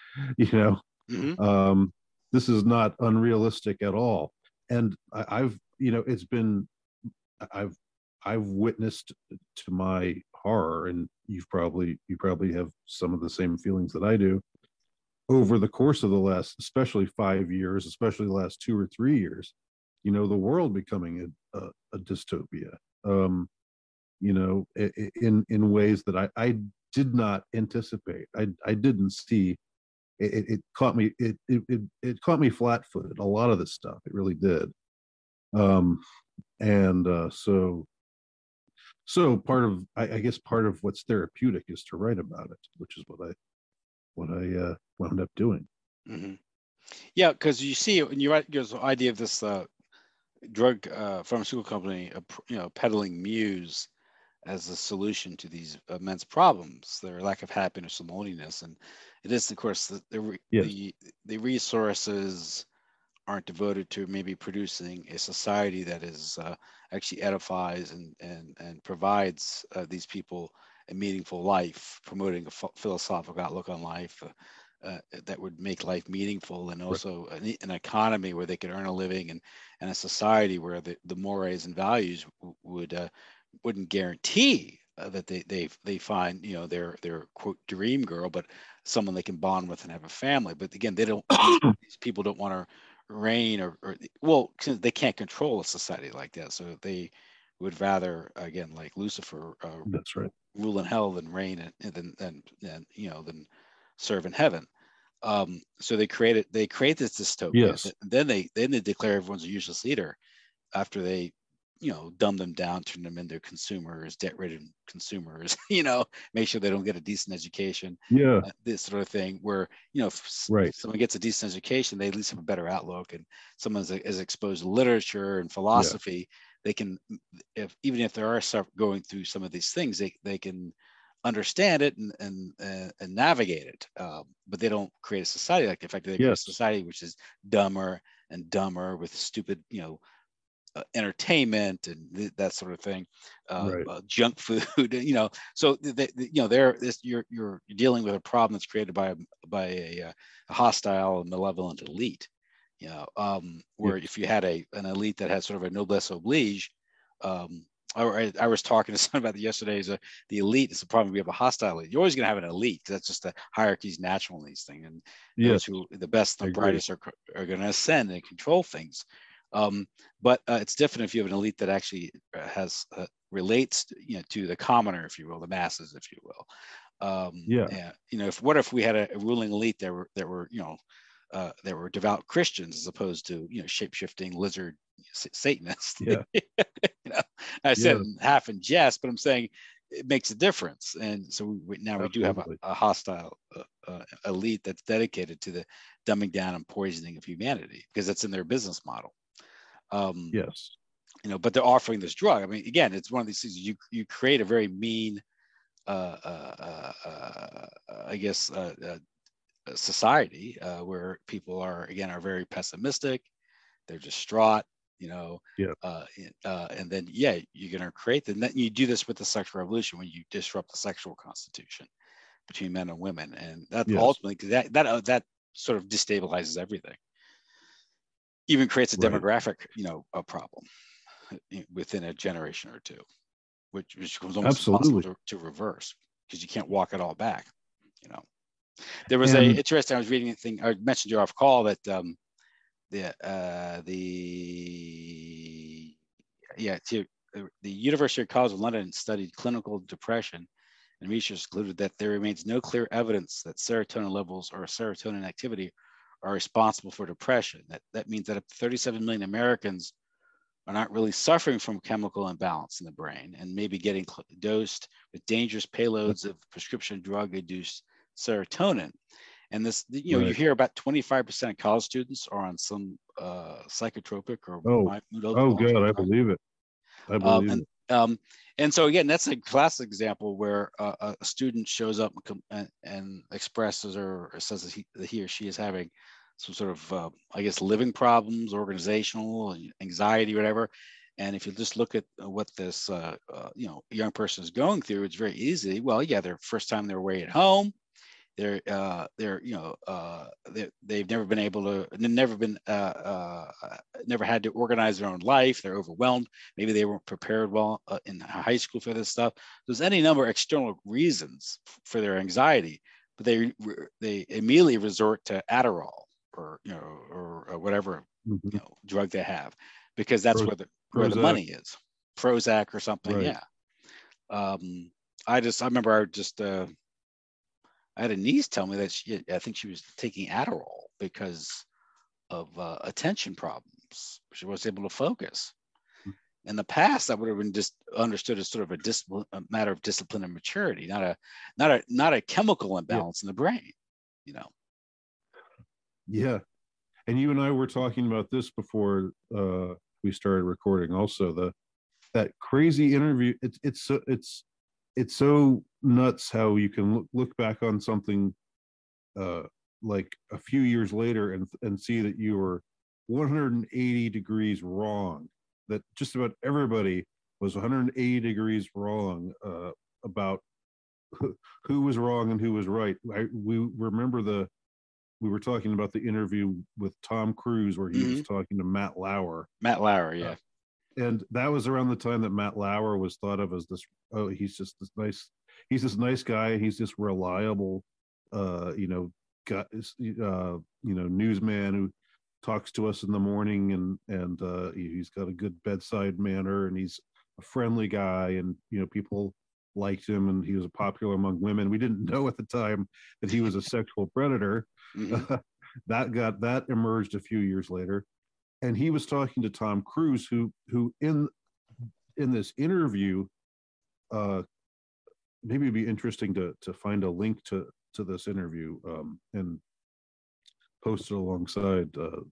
This is not unrealistic at all. And I've witnessed, to my horror, and you probably have some of the same feelings that I do, over the course of the last, especially 5 years, especially the last 2 or 3 years, the world becoming a dystopia, in ways that I did not anticipate. I didn't see it caught me it caught me flat-footed, a lot of this stuff. It really did. And so part of I guess part of what's therapeutic is to write about it, which is what I wound up doing. Mm-hmm. Yeah, because you see, when you write the idea of this drug pharmaceutical company, peddling Muse as a solution to these immense problems, their lack of happiness and loneliness, and it is, of course, Yes. the resources aren't devoted to maybe producing a society that is actually edifies and provides these people a meaningful life, promoting a philosophical outlook on life that would make life meaningful, and also an economy where they could earn a living, and a society where the mores and values wouldn't guarantee that they find their quote dream girl, but someone they can bond with and have a family. But again, they don't. These people don't want to reign or well, they can't control a society like that, so they would rather, again, like Lucifer, That's right. rule in hell than reign than serve in heaven. So they create this dystopia. Yes. Then they declare everyone's a useless leader after they dumb them down, turn them into consumers, debt-ridden consumers, make sure they don't get a decent education, Yeah. this sort of thing, where, if Right. someone gets a decent education, they at least have a better outlook, and someone is exposed to literature and philosophy, they can, even if they are going through some of these things, they can understand it and navigate it. But they don't create a society like that. In fact, they create a society which is dumber and dumber with stupid, entertainment and that sort of thing, junk food, so you're dealing with a problem that's created by a hostile and malevolent elite, where if you had an elite that had sort of a noblesse oblige, I was talking to someone about it yesterday. Is the elite is the problem. We have a hostile elite. You're always going to have an elite, because that's just the hierarchy's natural in these things, and those who the best and the brightest are going to ascend and control things. But it's different if you have an elite that actually has relates, to the commoner, if you will, the masses, if you will. What if we had a ruling elite that were devout Christians, as opposed to shape-shifting lizard Satanists? I said half in jest, but I'm saying it makes a difference. And so now we do have a hostile elite that's dedicated to the dumbing down and poisoning of humanity, because that's in their business model. But they're offering this drug. I mean, again, it's one of these things. You create a very mean, society where people are very pessimistic. They're distraught, and then you're going to create. And then you do this with the sexual revolution, when you disrupt the sexual constitution between men and women, and that ultimately that sort of destabilizes everything. Even creates a demographic, a problem within a generation or two, which becomes almost impossible to reverse, because you can't walk it all back. There was interesting. I was reading a thing. I mentioned you off call that the University College of London studied clinical depression, and research concluded that there remains no clear evidence that serotonin levels or serotonin activity are responsible for depression. That means that up to 37 million Americans are not really suffering from chemical imbalance in the brain, and maybe getting dosed with dangerous payloads of prescription drug-induced serotonin. And this, you hear about 25% of college students are on some psychotropic or God, I believe it. I believe it. And so again, that's a classic example where a student shows up and expresses or says that he or she is having some sort of, living problems, organizational anxiety, whatever. And if you just look at what this, young person is going through, it's very easy. Well, their first time they're away at home. They've never been able to, never had to organize their own life. They're overwhelmed. Maybe they weren't prepared well in high school for this stuff. There's any number of external reasons for their anxiety, but they immediately resort to Adderall or whatever drug they have, because that's where the money is. Prozac or something. Right. I remember I had a niece tell me that I think she was taking Adderall because of attention problems. She wasn't able to focus. In the past, that would have been just understood as sort of a matter of discipline and maturity, not a chemical imbalance in the brain. You know. Yeah, and you and I were talking about this before we started recording. Also, that crazy interview. It's so nuts how you can look back on something like a few years later and see that you were 180 degrees wrong. That just about everybody was 180 degrees wrong about who was wrong and who was right. We remember we were talking about the interview with Tom Cruise where he was talking to Matt Lauer. Matt Lauer, yeah. And that was around the time that Matt Lauer was thought of as this, oh, he's this nice guy. He's this reliable, newsman who talks to us in the morning and he's got a good bedside manner and he's a friendly guy and, people liked him and he was popular among women. We didn't know at the time that he was a sexual predator. That emerged a few years later. And he was talking to Tom Cruise, who in this interview, maybe it'd be interesting to find a link to this interview and post it alongside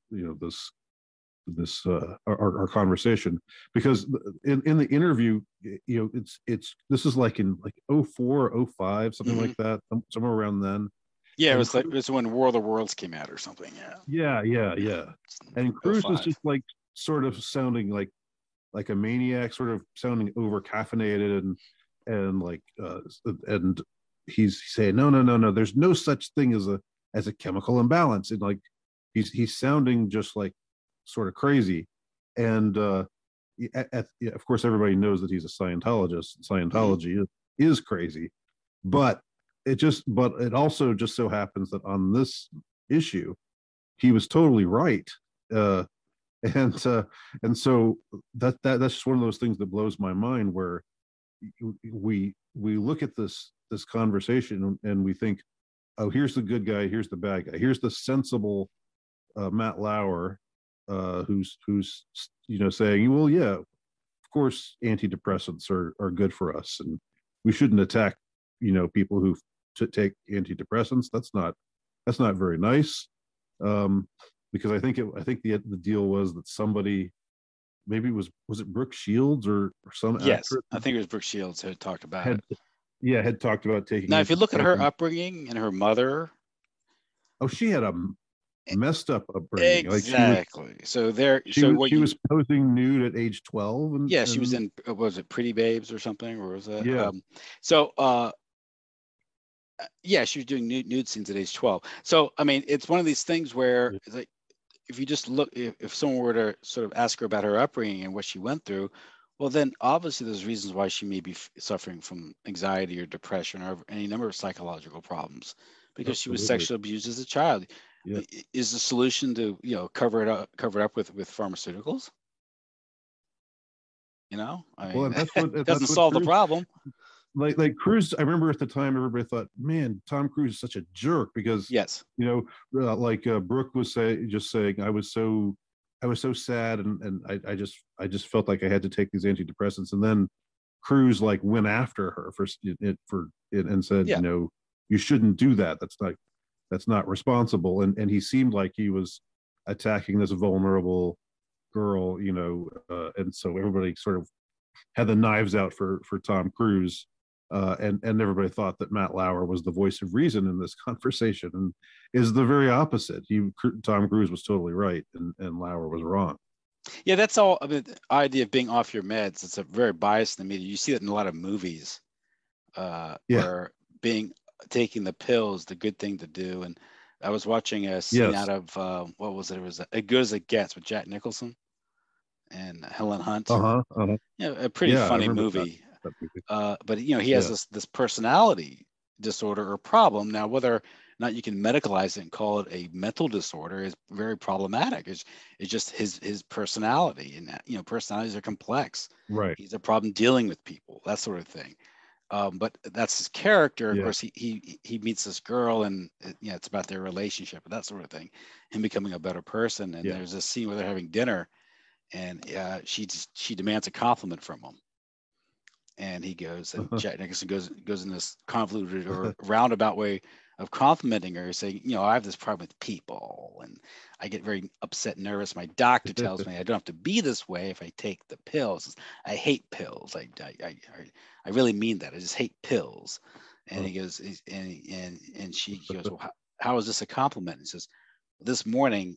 this our conversation, because in the interview, this is like in 04, 05, something like that, somewhere around then. Yeah, it was when War of the Worlds came out or something. Yeah. And Cruise was just like sort of sounding like a maniac, sort of sounding over caffeinated and he's saying no, there's no such thing as a chemical imbalance, and like he's sounding just like sort of crazy. And of course everybody knows that he's a Scientologist. Scientology is crazy, but it also just so happens that on this issue, he was totally right. And so that's just one of those things that blows my mind, where we look at this conversation and we think, oh, here's the good guy, here's the bad guy, here's the sensible Matt Lauer, who's saying, well, yeah, of course antidepressants are good for us, and we shouldn't attack people who take antidepressants. That's not very nice, because I think the deal was that somebody, maybe was it Brooke Shields or some actress? I think it was Brooke Shields who had talked about it. Had talked about taking. Now, if you look at her upbringing and her mother, she had a messed up upbringing. Exactly. She was posing nude at age 12. And she was in, was it Pretty Babes or something, or was that? Yeah. She was doing nude scenes at age 12. So, I mean, it's one of these things where it's like, if you just look, if someone were to sort of ask her about her upbringing and what she went through, well, then obviously there's reasons why she may be suffering from anxiety or depression or any number of psychological problems, because she was sexually abused as a child. Yeah. Is the solution to cover it up with pharmaceuticals? That doesn't solve the problem. Like Cruise, I remember at the time everybody thought, man, Tom Cruise is such a jerk, because Brooke was saying I was so sad and I just felt like I had to take these antidepressants, and then Cruise went after her for it and said, you shouldn't do that. That's not responsible. And he seemed like he was attacking this vulnerable girl, and so everybody sort of had the knives out for Tom Cruise. And everybody thought that Matt Lauer was the voice of reason in this conversation, and is the very opposite. Tom Cruise was totally right, and Lauer was wrong. Yeah, that's all. I mean, the idea of being off your meds, it's a very biased in the media. You see that in a lot of movies, where taking the pill is the good thing to do. And I was watching a scene out of what was it? It was As Good as It Gets with Jack Nicholson and Helen Hunt. A pretty funny movie. But he has this personality disorder or problem. Now, whether or not you can medicalize it and call it a mental disorder is very problematic. It's just his personality, and personalities are complex. Right. He's a problem dealing with people, that sort of thing. But that's his character. Of Yeah. course, he meets this girl, and it's about their relationship and that sort of thing, him becoming a better person. And Yeah. there's a scene where they're having dinner, and she demands a compliment from him, and he goes, and Jack Nicholson goes in this convoluted or roundabout way of complimenting her, saying, I have this problem with people, and I get very upset and nervous. My doctor tells me I don't have to be this way if I take the pills. I hate pills. I really mean that. I just hate pills. And he goes, and she goes, well, how is this a compliment? And he says, this morning,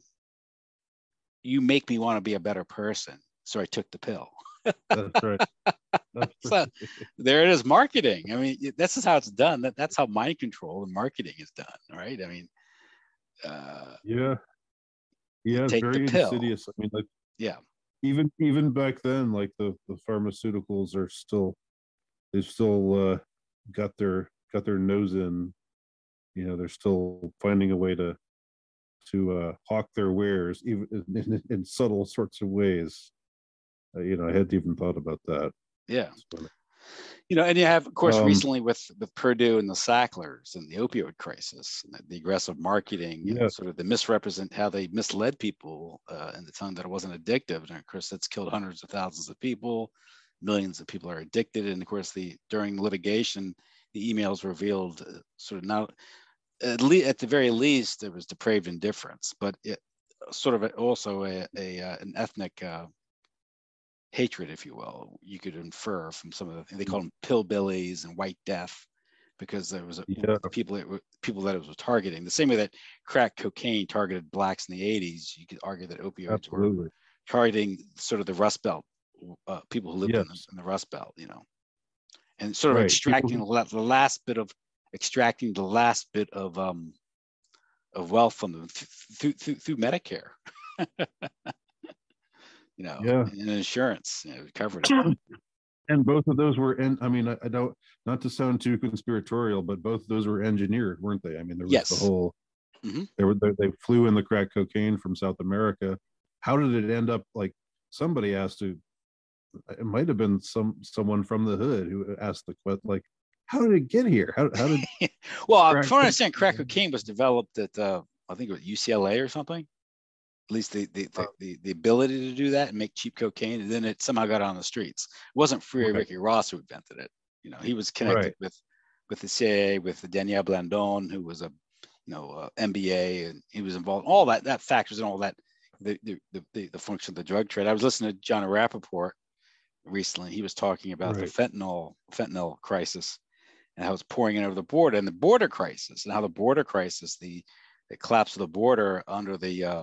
you make me want to be a better person, so I took the pill. That's right. So there it is, marketing. I mean, this is how it's done. That's how mind control and marketing is done, right? I mean, yeah, it's take very the pill. insidious. I mean, like, yeah, even back then, like the pharmaceuticals are they've still got their nose in. They're still finding a way to hawk their wares, even in subtle sorts of ways. I hadn't even thought about that. Yeah. And you have, of course, recently with Purdue and the Sacklers and the opioid crisis, and the aggressive marketing, and sort of the how they misled people in the time that it wasn't addictive. And of course, that's killed hundreds of thousands of people. Millions of people are addicted. And of course, during litigation, the emails revealed sort of now, at the very least, there was depraved indifference, but it sort of also an ethnic hatred, if you will. You could infer from some of they call them pillbillies and white death, because there was people that it was targeting. The same way that crack cocaine targeted blacks in the 80s, you could argue that opioids were targeting sort of the Rust Belt, people who lived in the Rust Belt, and sort of extracting the last bit of wealth from them through Medicare. And insurance covered it. And both of those were, and I mean, I don't, not to sound too conspiratorial, but both of those were engineered, weren't they? I mean, there was the whole, they flew in the crack cocaine from South America. How did it end up? Like, somebody asked it might have been someone from the hood who asked the question, like, how did it get here? How did? Well, from what I understand, crack cocaine was developed at I think it was UCLA or something. At least the ability to do that and make cheap cocaine, and then it somehow got on the streets. It wasn't Ricky Ross who invented it. He was connected with the CIA, with Daniel Blandon, who was a MBA, and he was involved. All that factors and all that, the function of the drug trade. I was listening to John Rappaport recently. He was talking about the fentanyl crisis and how it's pouring in over the border, and the border crisis, and how the border crisis, the collapse of the border under the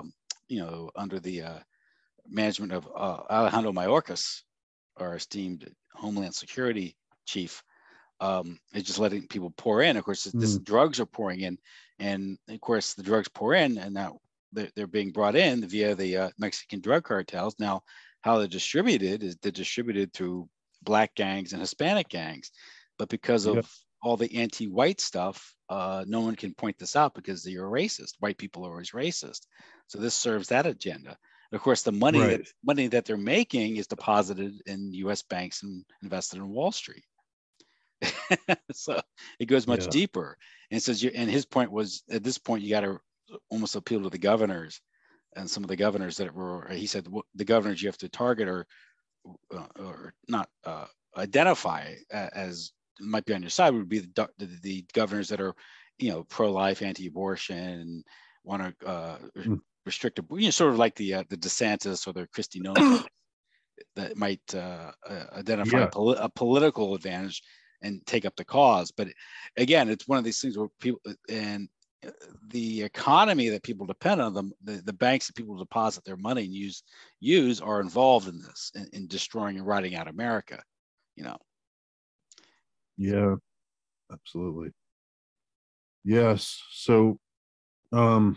management of Alejandro Mayorkas, our esteemed Homeland Security chief, is just letting people pour in. Of course, this drugs are pouring in, and of course the drugs pour in, and now they're being brought in via the Mexican drug cartels. Now, how they're distributed through black gangs and Hispanic gangs, but because of all the anti-white stuff, no one can point this out because you're a racist. White people are always racist. So this serves that agenda. And of course, the money that they're making is deposited in U.S. banks and invested in Wall Street. So it goes much deeper. And says, and his point was, at this point, you got to almost appeal to the governors, and some of the governors that were. He said the governors you have to target or not identify as might be on your side would be the governors that are, pro-life, anti-abortion, want to restrict, sort of like the DeSantis or the Kristi Noem that might identify a political advantage and take up the cause. But again, it's one of these things where people and the economy that people depend on, them, the banks that people deposit their money and use are involved in this, in destroying and writing out America. Yeah, absolutely. Yes. So, but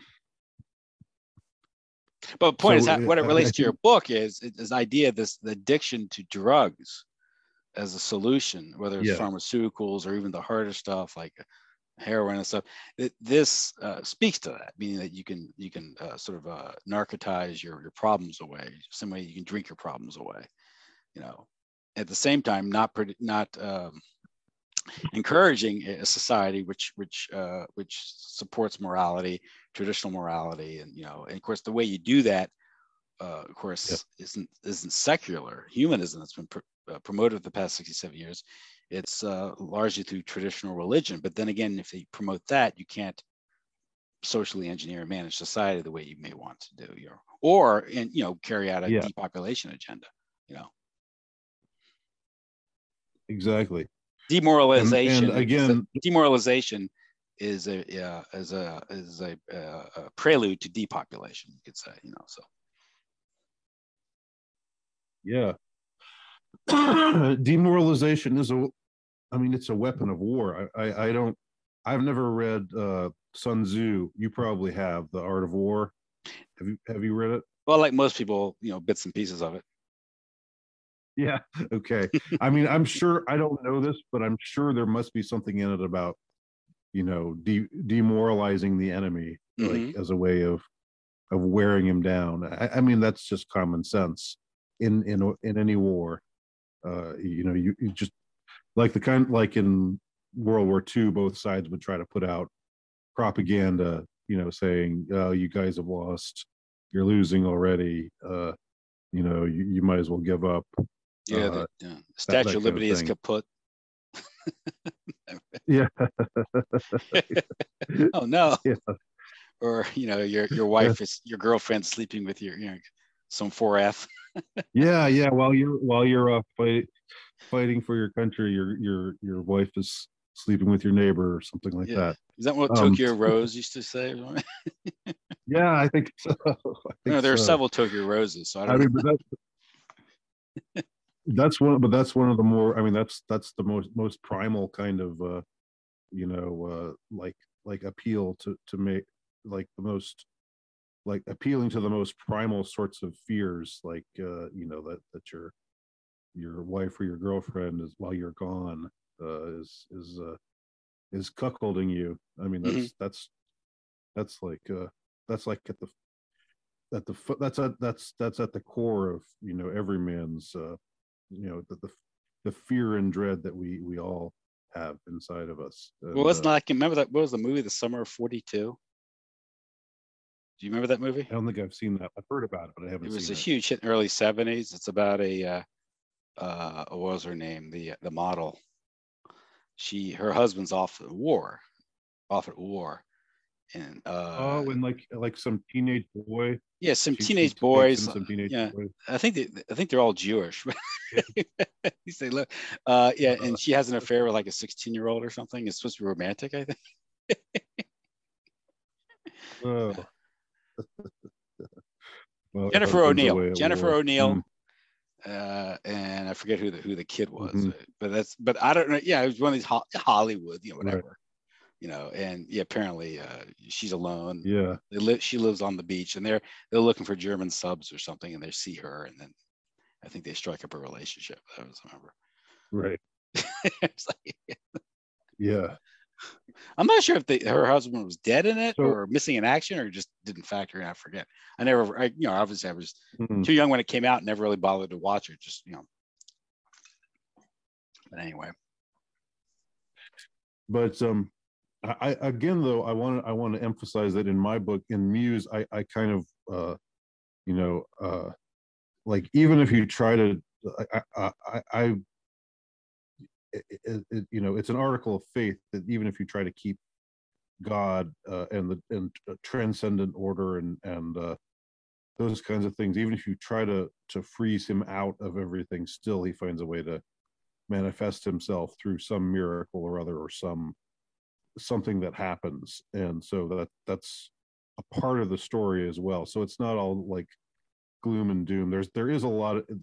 the point is, what it relates to your book is this idea of the addiction to drugs as a solution, whether it's pharmaceuticals or even the harder stuff like heroin and stuff. This speaks to that, meaning that you can sort of narcotize your problems away. Some way you can drink your problems away. At the same time, not encouraging a society which supports morality, traditional morality, and and of course the way you do that, of course, isn't secular. Humanism that's been promoted for the past 67 years. It's largely through traditional religion. But then again, if they promote that, you can't socially engineer and manage society the way you may want to do, or carry out a depopulation agenda. Exactly. Demoralization. And again, demoralization is a prelude to depopulation, you could say. So. Yeah. Demoralization is it's a weapon of war. I've never read Sun Tzu. You probably have, The Art of War. Have you read it? Well, like most people, bits and pieces of it. Yeah. Okay. I'm sure, I don't know this, but I'm sure there must be something in it about, demoralizing the enemy, like as a way of wearing him down. That's just common sense in any war. You just like in World War II, both sides would try to put out propaganda, saying, "Oh, you guys have lost. You're losing already. You might as well give up." The Statue of Liberty is kaput. Yeah. Oh no. Yeah. Or your wife is your girlfriend sleeping with your some 4F. Yeah. While you're fighting for your country, your wife is sleeping with your neighbor or something like that. Is that what Tokyo Rose used to say? Yeah, I think so. There are several Tokyo Roses, so I don't know. But that's one of the more. That's the most primal kind of like appeal to make, like the most, like appealing to the most primal sorts of fears, like that your wife or your girlfriend is, while you're gone, is cuckolding you. That's like that's at the core of every man's the fear and dread that we all have inside of us. Well, it's not. I can remember that. What was the movie? The Summer of 42. Do you remember that movie? I don't think I've seen that. I've heard about it, but I haven't seen it. It was a huge hit in the early 70s. It's about what was her name? The model. Her husband's off at war. And and like some teenage boy. Yeah, some teenage boys. Some teenage boys. I think they're all Jewish. You say, look, and she has an affair with like a 16-year-old or something. It's supposed to be romantic, I think. Well, Jennifer O'Neill. And I forget who the kid was, but I don't know. Yeah, it was one of these Hollywood, whatever. Right. And apparently she's alone. Yeah, she lives on the beach, and they're looking for German subs or something, and they see her, and then I think they strike up a relationship. I remember. Right. Yeah. I'm not sure if her husband was dead in it, or missing in action, or just didn't factor in. I forget. Obviously I was too young when it came out, and never really bothered to watch it. Just But anyway. But I again, though, I want to emphasize that in my book, in Muse, I kind of like, even if you try to it's an article of faith that even if you try to keep God and transcendent order and those kinds of things, even if you try to freeze him out of everything, still he finds a way to manifest himself through some miracle or other, or something that happens. And so that's a part of the story as well. So it's not all like gloom and doom. There is a lot of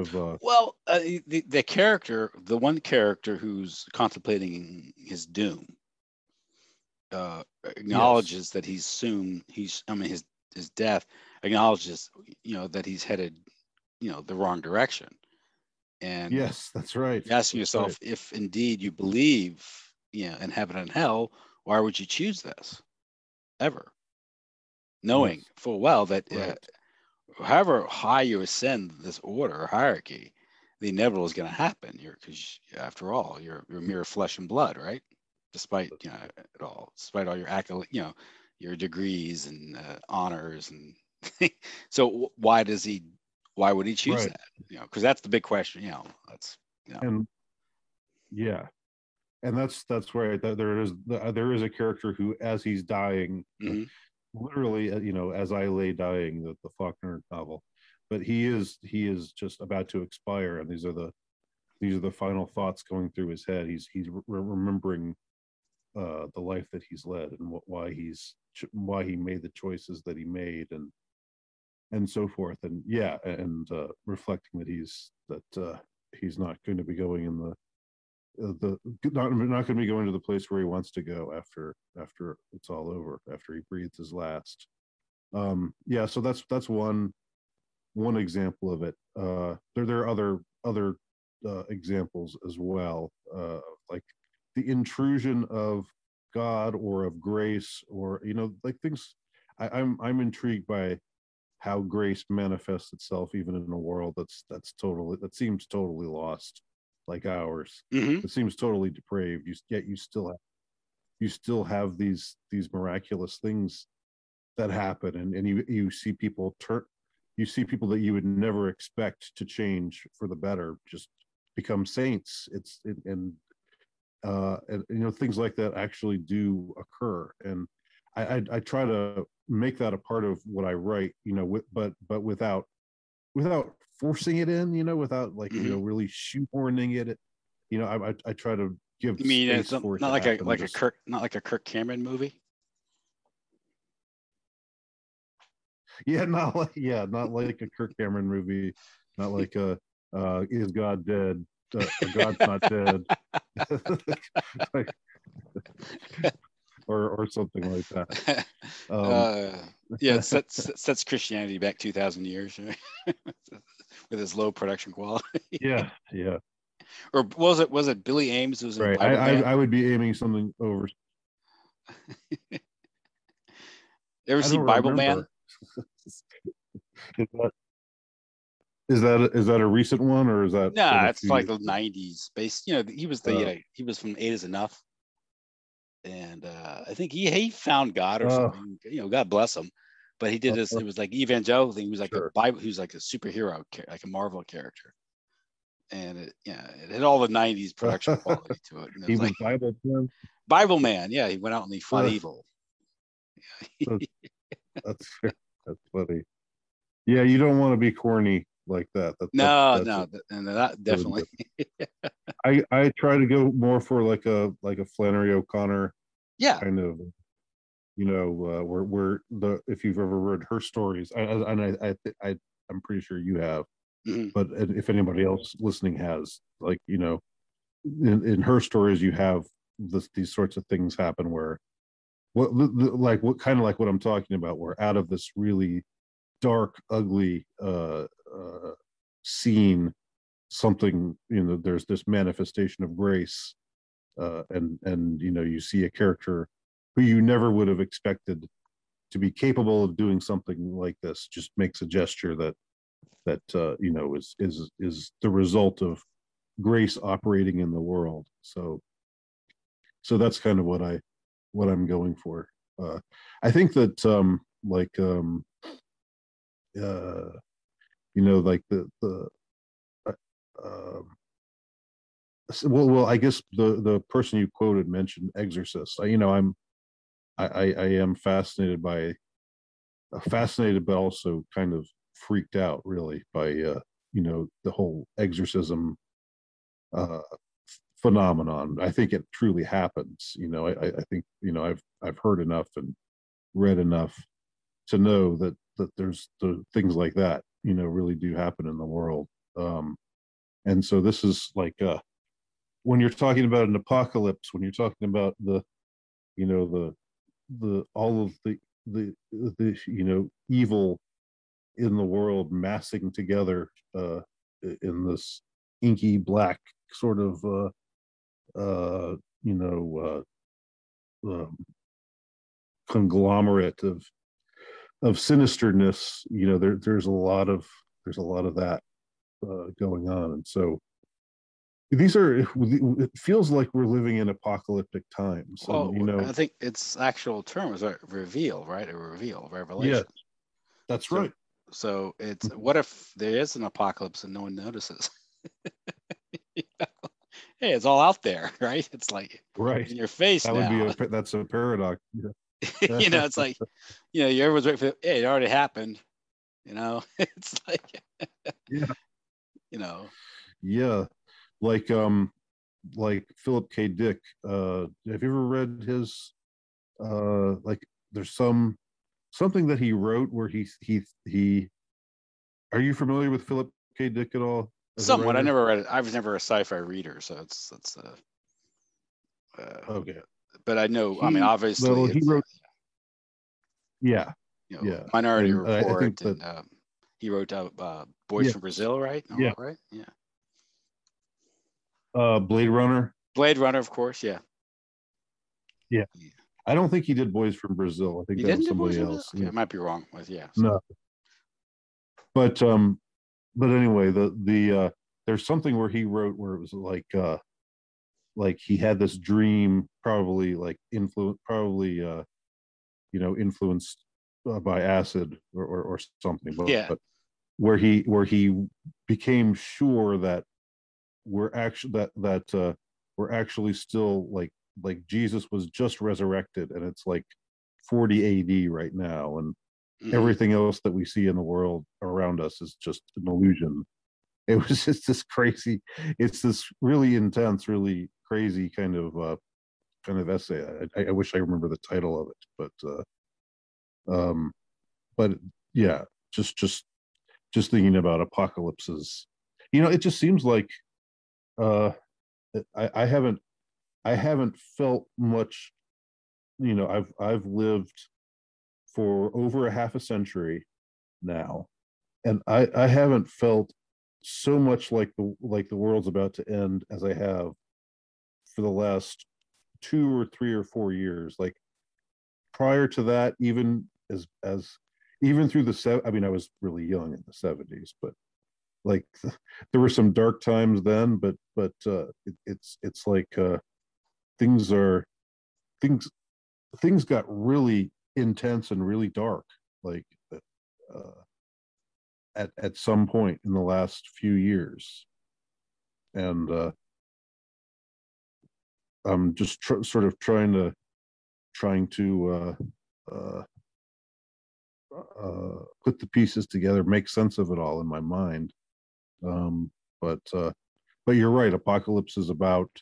the character, the one character who's contemplating his doom, acknowledges that his death, acknowledges that he's headed the wrong direction. And yes, that's right. You're asking yourself, if indeed you believe in heaven and hell, why would you choose this ever, knowing full well that however high you ascend this order or hierarchy, the inevitable is going to happen here, because after all, you're mere flesh and blood, right? Despite despite all your accolades, your degrees and honors, and so why would he choose Right. that? Because that's the big question. That's And yeah, and that's right. There is a character who, as he's dying, mm-hmm. literally, as I lay dying, the Faulkner novel, but he is just about to expire, and these are the final thoughts going through his head. He's remembering the life that he's led, and why he made the choices that he made, and so forth, and reflecting that he's not going to be going in not going to be going to the place where he wants to go after it's all over, after he breathes his last. So that's one example of it. There are other examples as well, like the intrusion of God or of grace, or like things. I'm intrigued by how grace manifests itself even in a world that seems totally lost, like ours. Mm-hmm. It seems totally depraved. Yet you still have these miraculous things that happen, and you see people that you would never expect to change for the better just become saints. And things like that actually do occur, and I try to make that a part of what I write, but without forcing it in, without mm-hmm. really shoehorning it. I try to give You mean space it's for it not to like happen. not like a Kirk Cameron movie? Yeah, not like a Kirk Cameron movie, not like Is God Dead? Or God's Not Dead. or something like that. It sets Christianity back 2,000 years, right? With its low production quality. Yeah. Or was it Billy Ames who was in Right. Bible Man? I would be aiming something over. You ever see Bible Man? Is that a recent one, or is that from Nah, a it's few like years the ago? 90s. Based, he was he was from Eight Is Enough, and I think he found God or something. God bless him. But he did this. It was like evangelical thing. He was like Sure. a Bible. He was like a superhero, like a Marvel character, and it had all the 90s production quality to it. And it He was was like Bible Man. Bible Man. Yeah, he went out and he fought evil. That's funny. Yeah, you don't want to be corny like that. No, and that definitely. I try to go more for like a Flannery O'Connor kind of, where if you've ever read her stories, I'm pretty sure you have, mm-hmm. but if anybody else listening has, like, in her stories, you have these sorts of things happen where what kind of like what I'm talking about, where out of this really dark, ugly scene, something, there's this manifestation of grace, and you see a character who you never would have expected to be capable of doing something like this, just makes a gesture that is the result of grace operating in the world. So that's kind of what I'm going for. I think that like the well, I guess the person you quoted mentioned Exorcist. I am fascinated but also kind of freaked out, really, by the whole exorcism phenomenon. I think it truly happens. I think I've heard enough and read enough to know that there's the things like that really do happen in the world. And so this is like when you're talking about an apocalypse, when you're talking about the all of the evil in the world massing together in this inky black sort of conglomerate of sinisterness, there's a lot of that going on, and so these are. It feels like we're living in apocalyptic times, and Well, I think its actual term is a reveal, right? A reveal, revelation. Yeah, that's So, right. So it's, what if there is an apocalypse and no one notices? You know? Hey, it's all out there, right? It's like Right. in your face That would now. be that's a paradox. Yeah. You know, it's like, everyone's waiting for, hey, it already happened. It's like, Yeah. you know, Yeah. Like like Philip K. Dick. Have you ever read his like there's something that he wrote where he are you familiar with Philip K. Dick at all as a somewhat. I writer? never read it. I was never a sci-fi reader, so it's Okay. but I know. I mean, obviously, He it's wrote, yeah, yeah. Minority And I Report, think that, and he wrote Boys yeah, from Brazil, right? All yeah. right, yeah. Blade Runner. Blade Runner, of course, yeah. Yeah. I don't think he did Boys from Brazil. I think He that didn't was do Boys somebody from Brazil. else. Okay, I might be wrong with No. But anyway, there's something where he wrote where it was like he had this dream, probably like influenced by acid or something, Yeah. but where he became sure that we're actually still like Jesus was just resurrected, and it's like 40 AD right now, and everything else that we see in the world around us is just an illusion. It was just this crazy, it's this really intense, really crazy kind of essay. I wish I remember the title of it, but yeah, just thinking about apocalypses, it just seems like uh I haven't felt much. I've lived for over a half a century now, and I haven't felt so much like the world's about to end as I have for the last 2 or 3 or 4 years. Like prior to that, even through I mean, I was really young in the 70s, but like there were some dark times then, but it's like things are things things got really intense and really dark, like at some point in the last few years, and I'm just sort of trying to put the pieces together, make sense of it all in my mind. Um, but you're right. Apocalypse is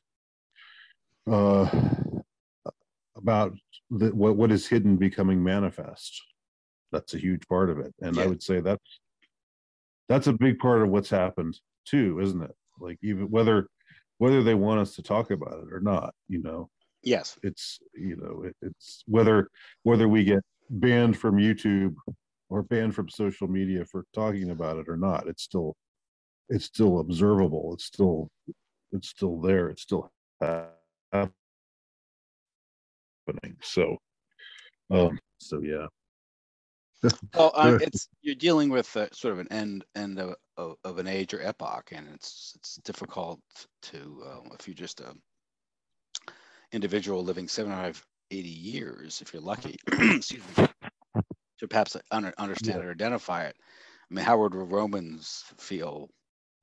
uh, about what is hidden becoming manifest. That's a huge part of it, and I would say that's a big part of what's happened too, isn't it? Like even whether they want us to talk about it or not, Yes. it's it's whether we get banned from YouTube or banned from social media for talking about it or not, it's still observable. It's still there. It's still happening. So yeah. Well, you're dealing with sort of an end of an age or epoch, and it's difficult to if you're just a individual living 75, 80 years, if you're lucky, excuse me, to perhaps understand it or identify it. I mean, how would the Romans feel,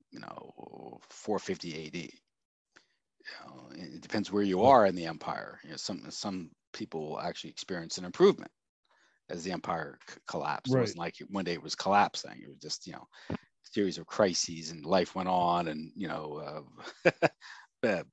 450 AD? It depends where you are in the empire. Some people will actually experience an improvement as the empire collapsed. Right. It wasn't like one day it was collapsing. It was just, a series of crises, and life went on, and the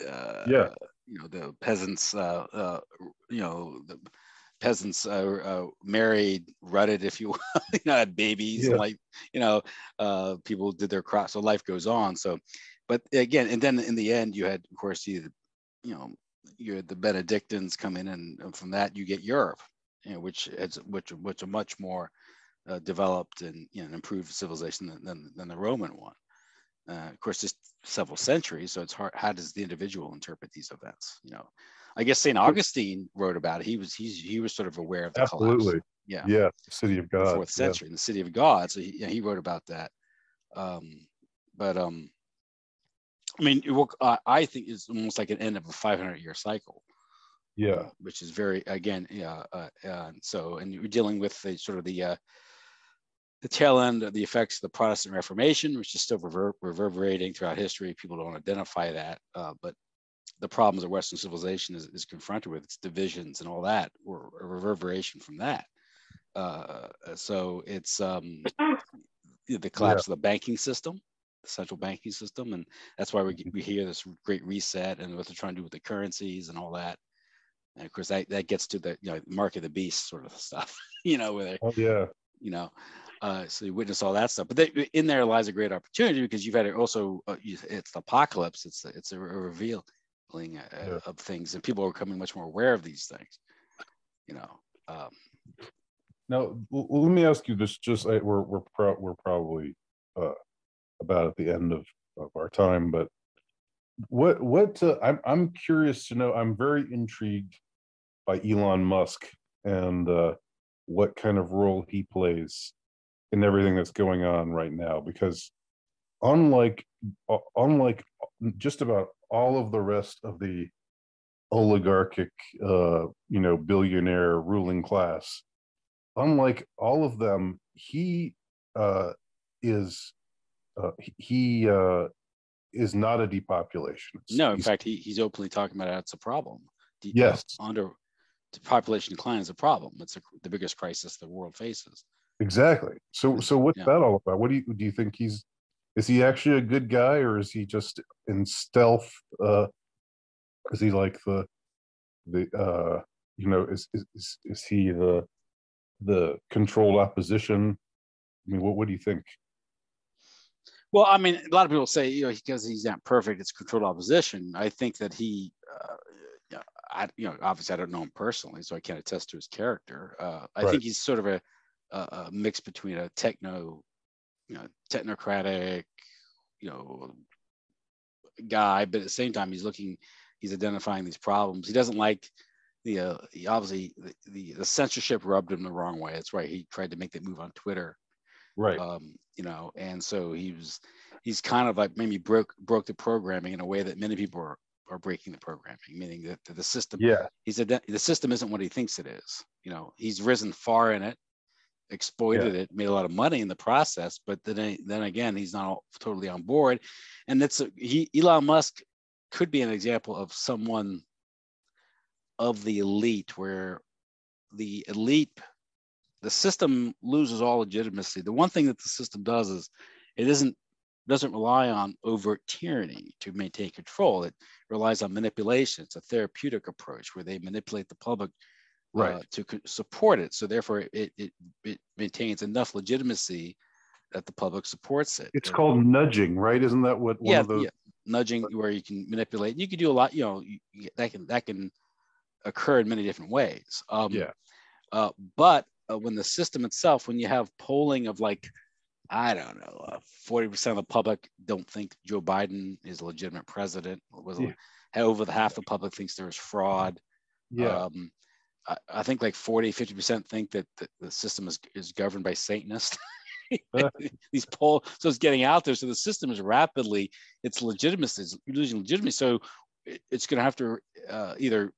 peasants, the peasants married, rutted, if you will, had babies, and people did their crops. So life goes on. So, but again, and then in the end, you had, of course, you had the Benedictines come in, and from that you get Europe, which are much more developed and improved civilization than the Roman one. Of course, just several centuries, so it's hard. How does the individual interpret these events? I guess St. Augustine wrote about it. He was sort of aware of the collapse. Yeah, the city of God, the 4th century, in the city of God. So he wrote about that. But I mean, I think it's almost like an end of a 500-year cycle. Yeah. Which is very, again, so, and you're dealing with the sort of the tail end of the effects of the Protestant Reformation, which is still reverberating throughout history. People don't identify that, but the problems that Western civilization is confronted with, its divisions and all that, were a reverberation from that. So it's the collapse of the banking system, the central banking system, and that's why we hear this great reset and what they're trying to do with the currencies and all that. And of course, that gets to the mark of the beast sort of stuff, where so you witness all that stuff. But in there lies a great opportunity, because you've had it also. It's the apocalypse. It's a revealing of things, and people are becoming much more aware of these things. Now, let me ask you this. We're probably about at the end of our time, but I'm curious to know. I'm very intrigued by Elon Musk and what kind of role he plays in everything that's going on right now, because unlike just about all of the rest of the oligarchic billionaire ruling class, unlike all of them, he is not a depopulation. No, in fact, he's openly talking about it's a problem. Yes, Population decline is a problem. It's the biggest crisis the world faces. Exactly. So what's that all about? What do you think is he actually a good guy, or is he just in stealth? Is he like is he the controlled opposition? I mean, what do you think? Well, I mean, a lot of people say, because he's not perfect, it's controlled opposition. I think that he, obviously I don't know him personally, so I can't attest to his character. I think he's sort of a mix between a technocratic, guy, but at the same time, he's identifying these problems. He doesn't like obviously the censorship rubbed him the wrong way. That's right. He tried to make that move on Twitter. Right. And so he's kind of like maybe broke the programming in a way that many people are breaking the programming, meaning that the system, the system isn't what he thinks it is. He's risen far in it, exploited it, made a lot of money in the process, but then again, he's not totally on board. And Elon Musk could be an example of someone of the elite, where the system loses all legitimacy. The one thing that the system does is it doesn't rely on overt tyranny to maintain control. It relies on manipulation. It's a therapeutic approach where they manipulate the public to support it. So therefore, it maintains enough legitimacy that the public supports it. It's called nudging, right? Isn't that what one of those? Yeah, nudging, where you can manipulate. You can do a lot. That can occur in many different ways. But when the system itself, when you have polling of 40% of the public don't think Joe Biden is a legitimate president. Over half the public thinks there's fraud. I think 40-50% think that the system is governed by Satanists. These polls, so it's getting out there. So the system is rapidly, its legitimacy is losing legitimacy. So it's going to have to either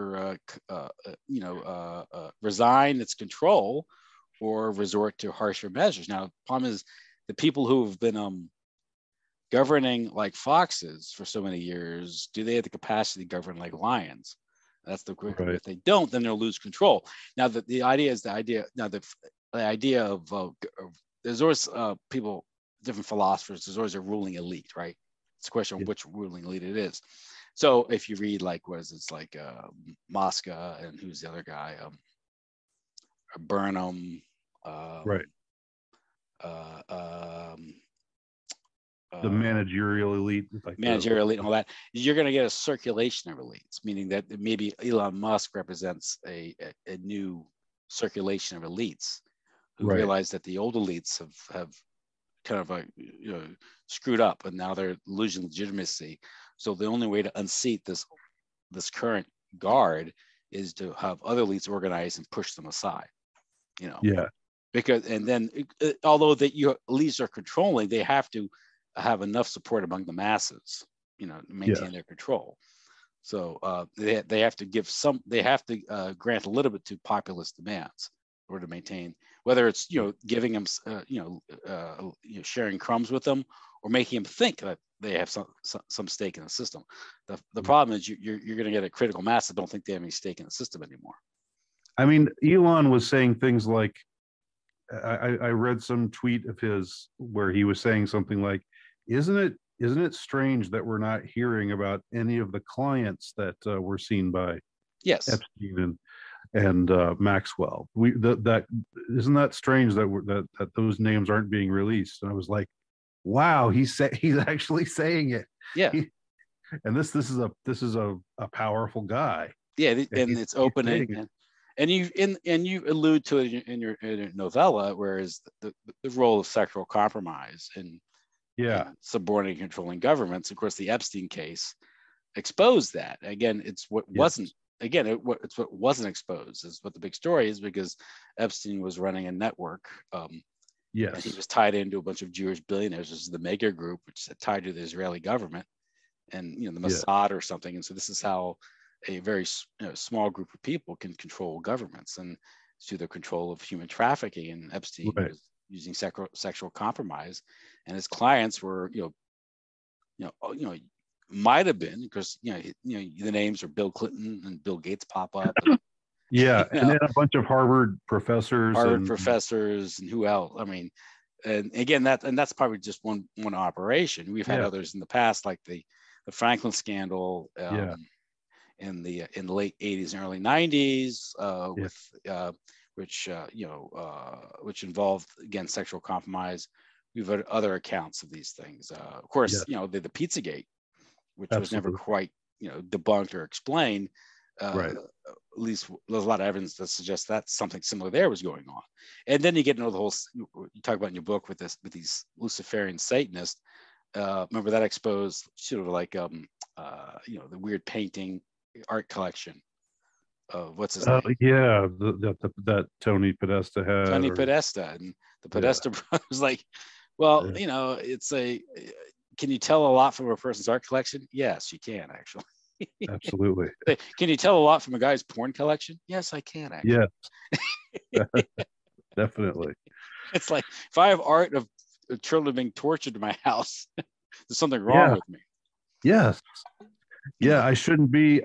resign its control or resort to harsher measures. Now, the problem is the people who have been governing like foxes for so many years, do they have the capacity to govern like lions? That's the quick. If they don't, then they'll lose control. Now, the idea of there's always people, different philosophers. There's always a ruling elite, right? It's a question of which ruling elite it is. So if you read Mosca, and who's the other guy, Burnham, the managerial elite, elite and all that, you're going to get a circulation of elites, meaning that maybe Elon Musk represents a new circulation of elites who realize that the old elites have kind of screwed up, and now they're losing legitimacy. So the only way to unseat this current guard is to have other elites organize and push them aside. Because, and then although that your elites are controlling, they have to have enough support among the masses, to maintain their control. So they have to grant a little bit to populist demands in order to maintain, whether it's giving them sharing crumbs with them, or making them think that they have some stake in the system. The problem is you're going to get a critical mass that don't think they have any stake in the system anymore. I mean, Elon was saying things like, I read some tweet of his where he was saying something like, isn't it strange that we're not hearing about any of the clients that were seen by Epstein and Maxwell? That isn't that strange that those names aren't being released? And I was like, wow, he's actually saying it. Yeah. And this is a powerful guy. Yeah, and it's open, and you allude to it in your novella, whereas the role of sexual compromise and subordinating controlling governments. Of course, the Epstein case exposed that. Again, it's what wasn't. Again, it's what wasn't exposed is what the big story is, because Epstein was running a network. And he was tied into a bunch of Jewish billionaires. This is the Mega Group, which is tied to the Israeli government, and the Mossad or something. And so this is how a very small group of people can control governments, and through the control of human trafficking. And Epstein was using sexual compromise, and his clients were, might have been, because the names are Bill Clinton and Bill Gates pop up. And, and then a bunch of Harvard professors and who else? I mean, and again, that's probably just one operation. We've had others in the past, like the Franklin scandal. In the late 80s and early 90s, which involved, again, sexual compromise. We've had other accounts of these things. Of course, the Pizzagate, which was never quite debunked or explained. At least there's a lot of evidence that suggests that something similar there was going on. And then you get into the whole, you talk about in your book with these Luciferian Satanists. Remember that exposed sort of like the weird painting art collection of what's his name? That Tony Podesta had. Tony Podesta, and the Podesta brothers, like, well, it's can you tell a lot from a person's art collection? Yes, you can, actually. Absolutely. Can you tell a lot from a guy's porn collection? Yes, I can, actually. Yes. Definitely. It's like, if I have art of children being tortured in my house, there's something wrong with me. Yes. Yeah, I shouldn't be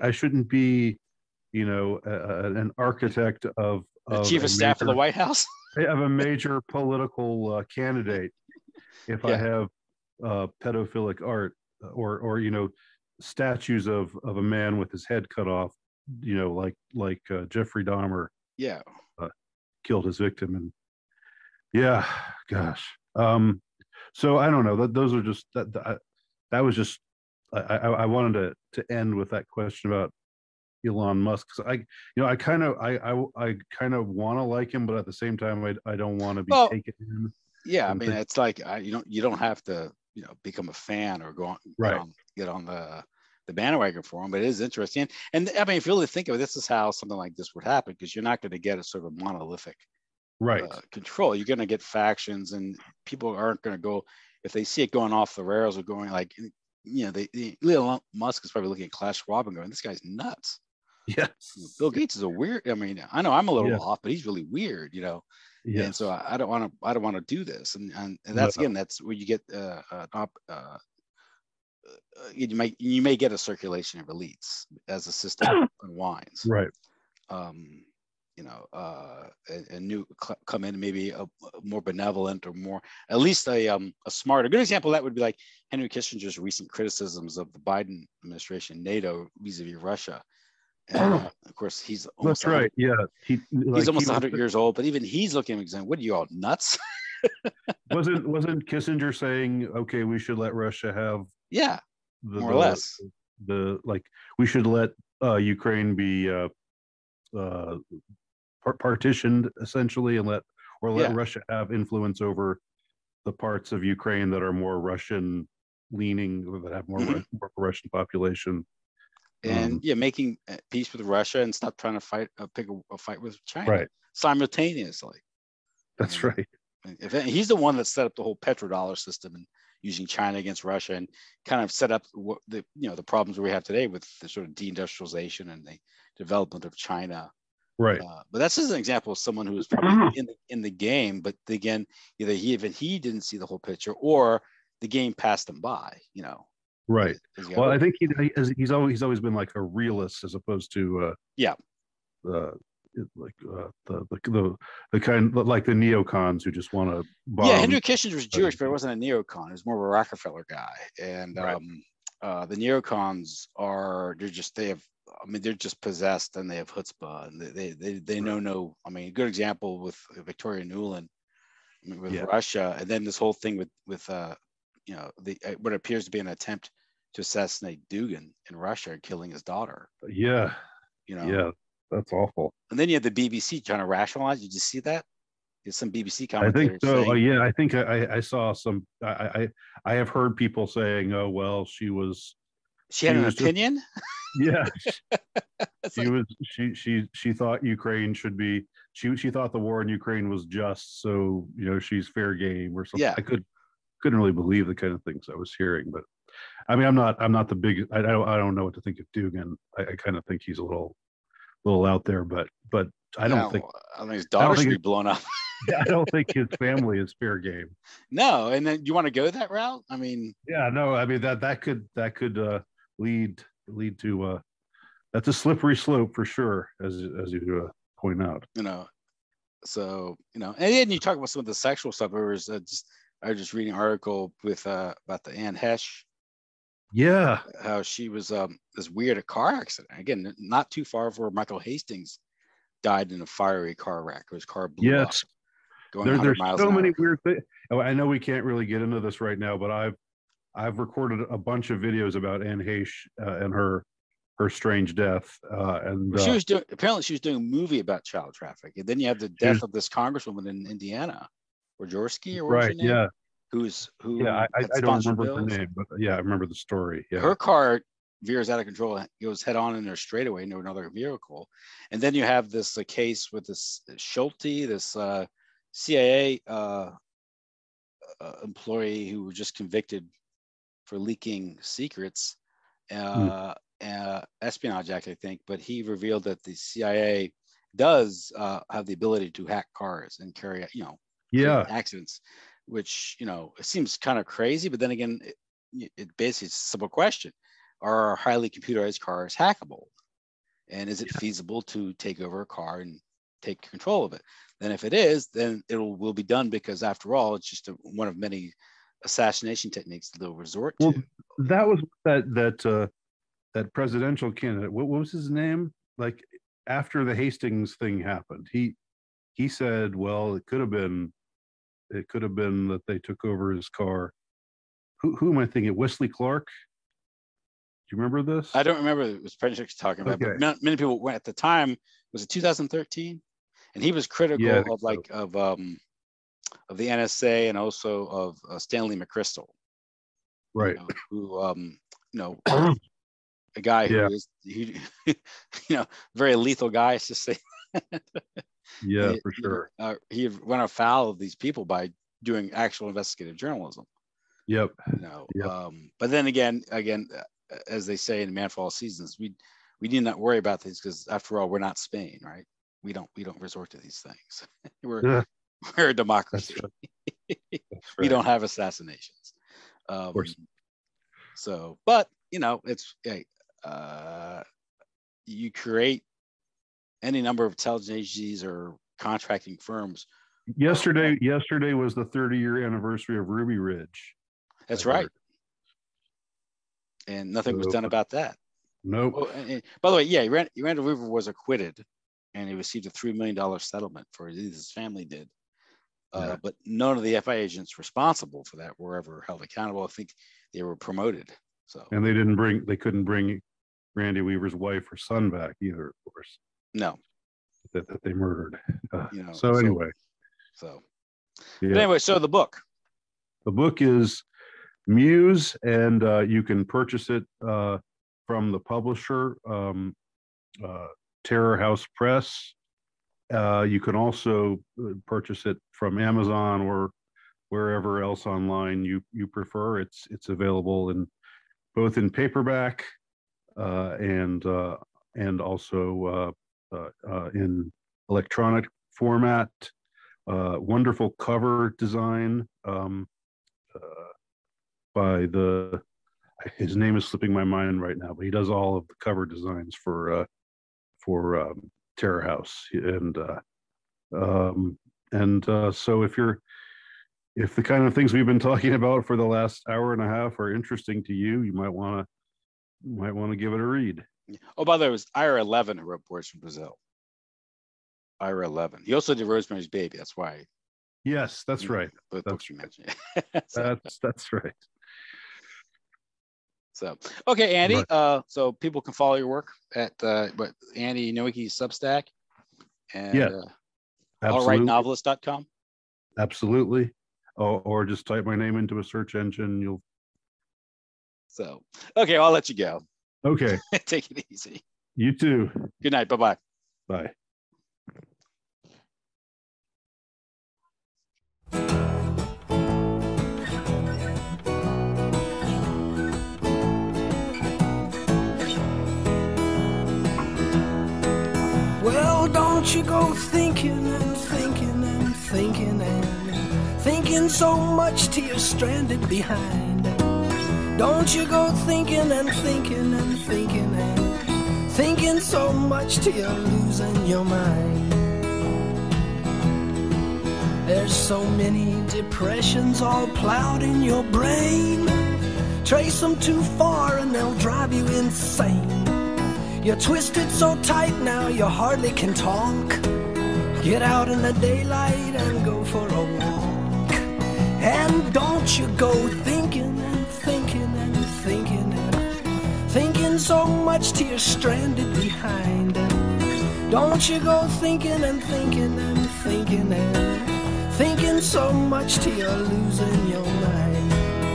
an architect of chief of staff of the White House, of a major political candidate if I have pedophilic art or statues of a man with his head cut off, like Jeffrey Dahmer killed his victim. And gosh. So I don't know, that those are just that was just, I wanted to end with that question about Elon Musk. So I kind of want to like him, but at the same time, I don't want to be taken in. Yeah, I mean, it's like you don't have to become a fan or get on the bandwagon for him, but it is interesting. And I mean, if you really think of it, this is how something like this would happen, because you're not going to get a sort of monolithic control. You're going to get factions, and people aren't going to go, if they see it going off the rails or going like, Elon Musk is probably looking at Klaus Schwab and going, this guy's nuts. Yes. Bill Gates is a weird, I mean, I know I'm a little off, but he's really weird, Yes. And so I don't want to do this. And that's, again, that's where you get you may get a circulation of elites as the system unwinds. Right. A new come in, maybe a more benevolent or more, at least a smarter. A good example of that would be like Henry Kissinger's recent criticisms of the Biden administration, NATO vis-a-vis Russia. And of course, he's almost that's right. Yeah, he's almost 100 years old, but even he's looking at him saying, "What are you all nuts?" wasn't Kissinger saying, "Okay, we should let Russia have more or less we should let Ukraine be partitioned essentially, and let Russia have influence over the parts of Ukraine that are more Russian leaning, or that have more Russian population." And making peace with Russia and stop trying to pick a fight with China simultaneously. That's right. He's the one that set up the whole petrodollar system using China against Russia, and kind of set up the the problems we have today with the sort of deindustrialization and the development of China. Right. But that's just an example of someone who was probably in the game, but again, either he didn't see the whole picture, or the game passed him by. Right. Well, I think he's always been like a realist as opposed to like the kind like the neocons who just want to bomb. Yeah, Henry Kissinger was Jewish, but he wasn't a neocon. He was more of a Rockefeller guy. And Right. The neocons they're just possessed, and they have chutzpah, and they know no. I mean, a good example with Victoria Nuland, with Russia, and then this whole thing with what appears to be an attempt to assassinate Dugin in Russia and killing his daughter. Yeah. Yeah, that's awful. And then you have the BBC trying to rationalize. Did you see that? There's some BBC I commentators think so. saying, Yeah, I think I saw some. I have heard people saying, "Oh well, she had an opinion." Yeah, she thought Ukraine should be. She thought the war in Ukraine was just, so she's fair game or something. Yeah. I couldn't really believe the kind of things I was hearing, but I mean, I'm not the big. I don't know what to think of Dugin. I kind of think he's a little out there, but I don't think. I mean, his daughter should be blown up. I don't think his family is fair game. No, and then you want to go that route? I mean, yeah, no, I mean that could lead to that's a slippery slope for sure, as you point out. So and then you talk about some of the sexual stuff. I was just reading an article with about the Anne Hesh. Yeah, how she was this weird car accident. Again, not too far from where Michael Hastings died in a fiery car wreck. His car blew up. There's so many weird things. I know we can't really get into this right now, but I've recorded a bunch of videos about Anne Heche and her strange death. And she was doing a movie about child trafficking. And then you have the death of this congresswoman in Indiana, Wojcicki, or what was her name? Yeah. I don't remember her name, but yeah, I remember the story. Yeah. Her car veers out of control, goes head on in their straightaway into another vehicle. And then you have this case with this Schulte, this CIA employee who was just convicted for leaking secrets, espionage act, I think, but he revealed that the CIA does have the ability to hack cars and carry accidents, which it seems kind of crazy, but then again, it basically, it's a simple question: are highly computerized cars hackable, and is it feasible to take over a car and take control of it? Then if it is, then it will be done, because after all, it's just one of many assassination techniques that they'll resort to. That was that presidential candidate. What was his name? Like, after the Hastings thing happened, he said, well, it could have been that they took over his car. Who am I thinking? Wesley Clark? Do you remember this? I don't remember it was President talking about, but many people went at the time. Was it 2013? And he was critical of the NSA and also of Stanley McChrystal, right? A guy who is very lethal guy, to say. Yeah, for sure. He went afoul of these people by doing actual investigative journalism. Yep. But then again, as they say in Man for All Seasons, we need not worry about these, because after all, we're not Spain, right? We don't resort to these things. We're a democracy. That's right. We don't have assassinations. Of course. So, but it's you create any number of intelligence agencies or contracting firms. Yesterday was the 30-year anniversary of Ruby Ridge. That's right. And nothing was done about that. Nope. Oh, and by the way, Randall Weaver was acquitted, and he received a $3 million settlement for it. His family did. But none of the FBI agents responsible for that were ever held accountable. I think they were promoted. So. And they couldn't bring Randy Weaver's wife or son back either, of course. No. That they murdered. So anyway. But anyway, so the book. The book is Muse, and you can purchase it from the publisher, Terror House Press. You can also purchase it from Amazon or wherever else online you prefer. It's available in both in paperback and also in electronic format. Wonderful cover design by his name is slipping my mind right now, but he does all of the cover designs for Terror House, and so if the kind of things we've been talking about for the last hour and a half are interesting to you, you might want to give it a read. Oh, by the way, it was Ira Levin who wrote Boys from Brazil. Ira Levin. He also did Rosemary's Baby. That's why. Yes, that's right. Both books you mentioned. That's right. So, okay, Andy. Right. So people can follow your work at Andy Inoki's Substack and allrightnovelist.com. Absolutely. Or just type my name into a search engine. So, okay, I'll let you go. Okay. Take it easy. You too. Good night. Bye-bye. Bye. Well, don't you go thinking and thinking and thinking and thinking so much till you're stranded behind. Don't you go thinking and thinking and thinking and thinking so much till you're losing your mind. There's so many depressions all plowed in your brain. Trace them too far and they'll drive you insane. You're twisted so tight now you hardly can talk. Get out in the daylight and go for a walk. And don't you go thinking and thinking and thinking and thinking so much till you're stranded behind. Don't you go thinking and thinking and thinking and thinking so much till you're losing your mind.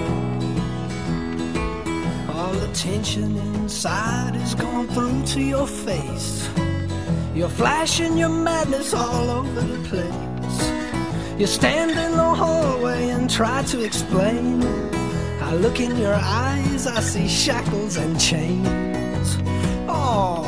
All the tension inside is gone through to your face. You're flashing your madness all over the place. You stand in the hallway and try to explain. I look in your eyes, I see shackles and chains. Oh.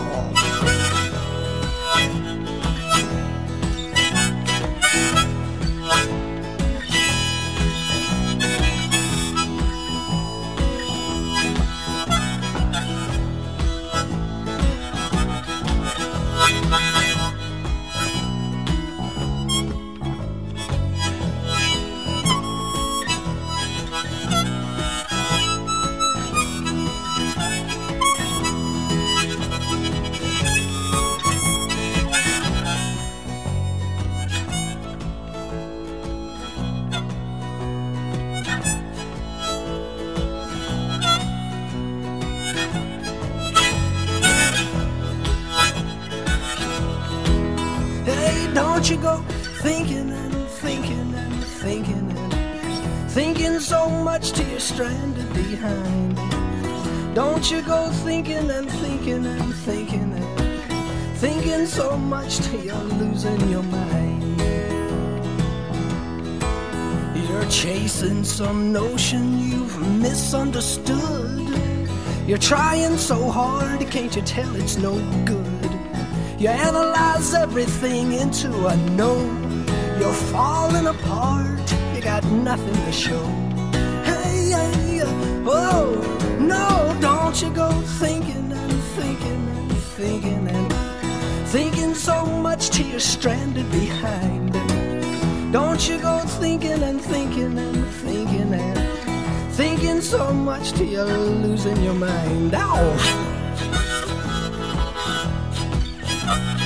Don't you go thinking and thinking and thinking and thinking so much till you're stranded behind. Don't you go thinking and thinking and thinking and thinking so much till you're losing your mind. You're chasing some notion you've misunderstood. You're trying so hard, can't you tell it's no good? You analyze everything into a no. You're falling apart, you got nothing to show. Hey, hey, oh, no, don't you go thinking and thinking and thinking and thinking so much till you're stranded behind. Don't you go thinking and thinking and thinking and thinking so much till you're losing your mind. Ow!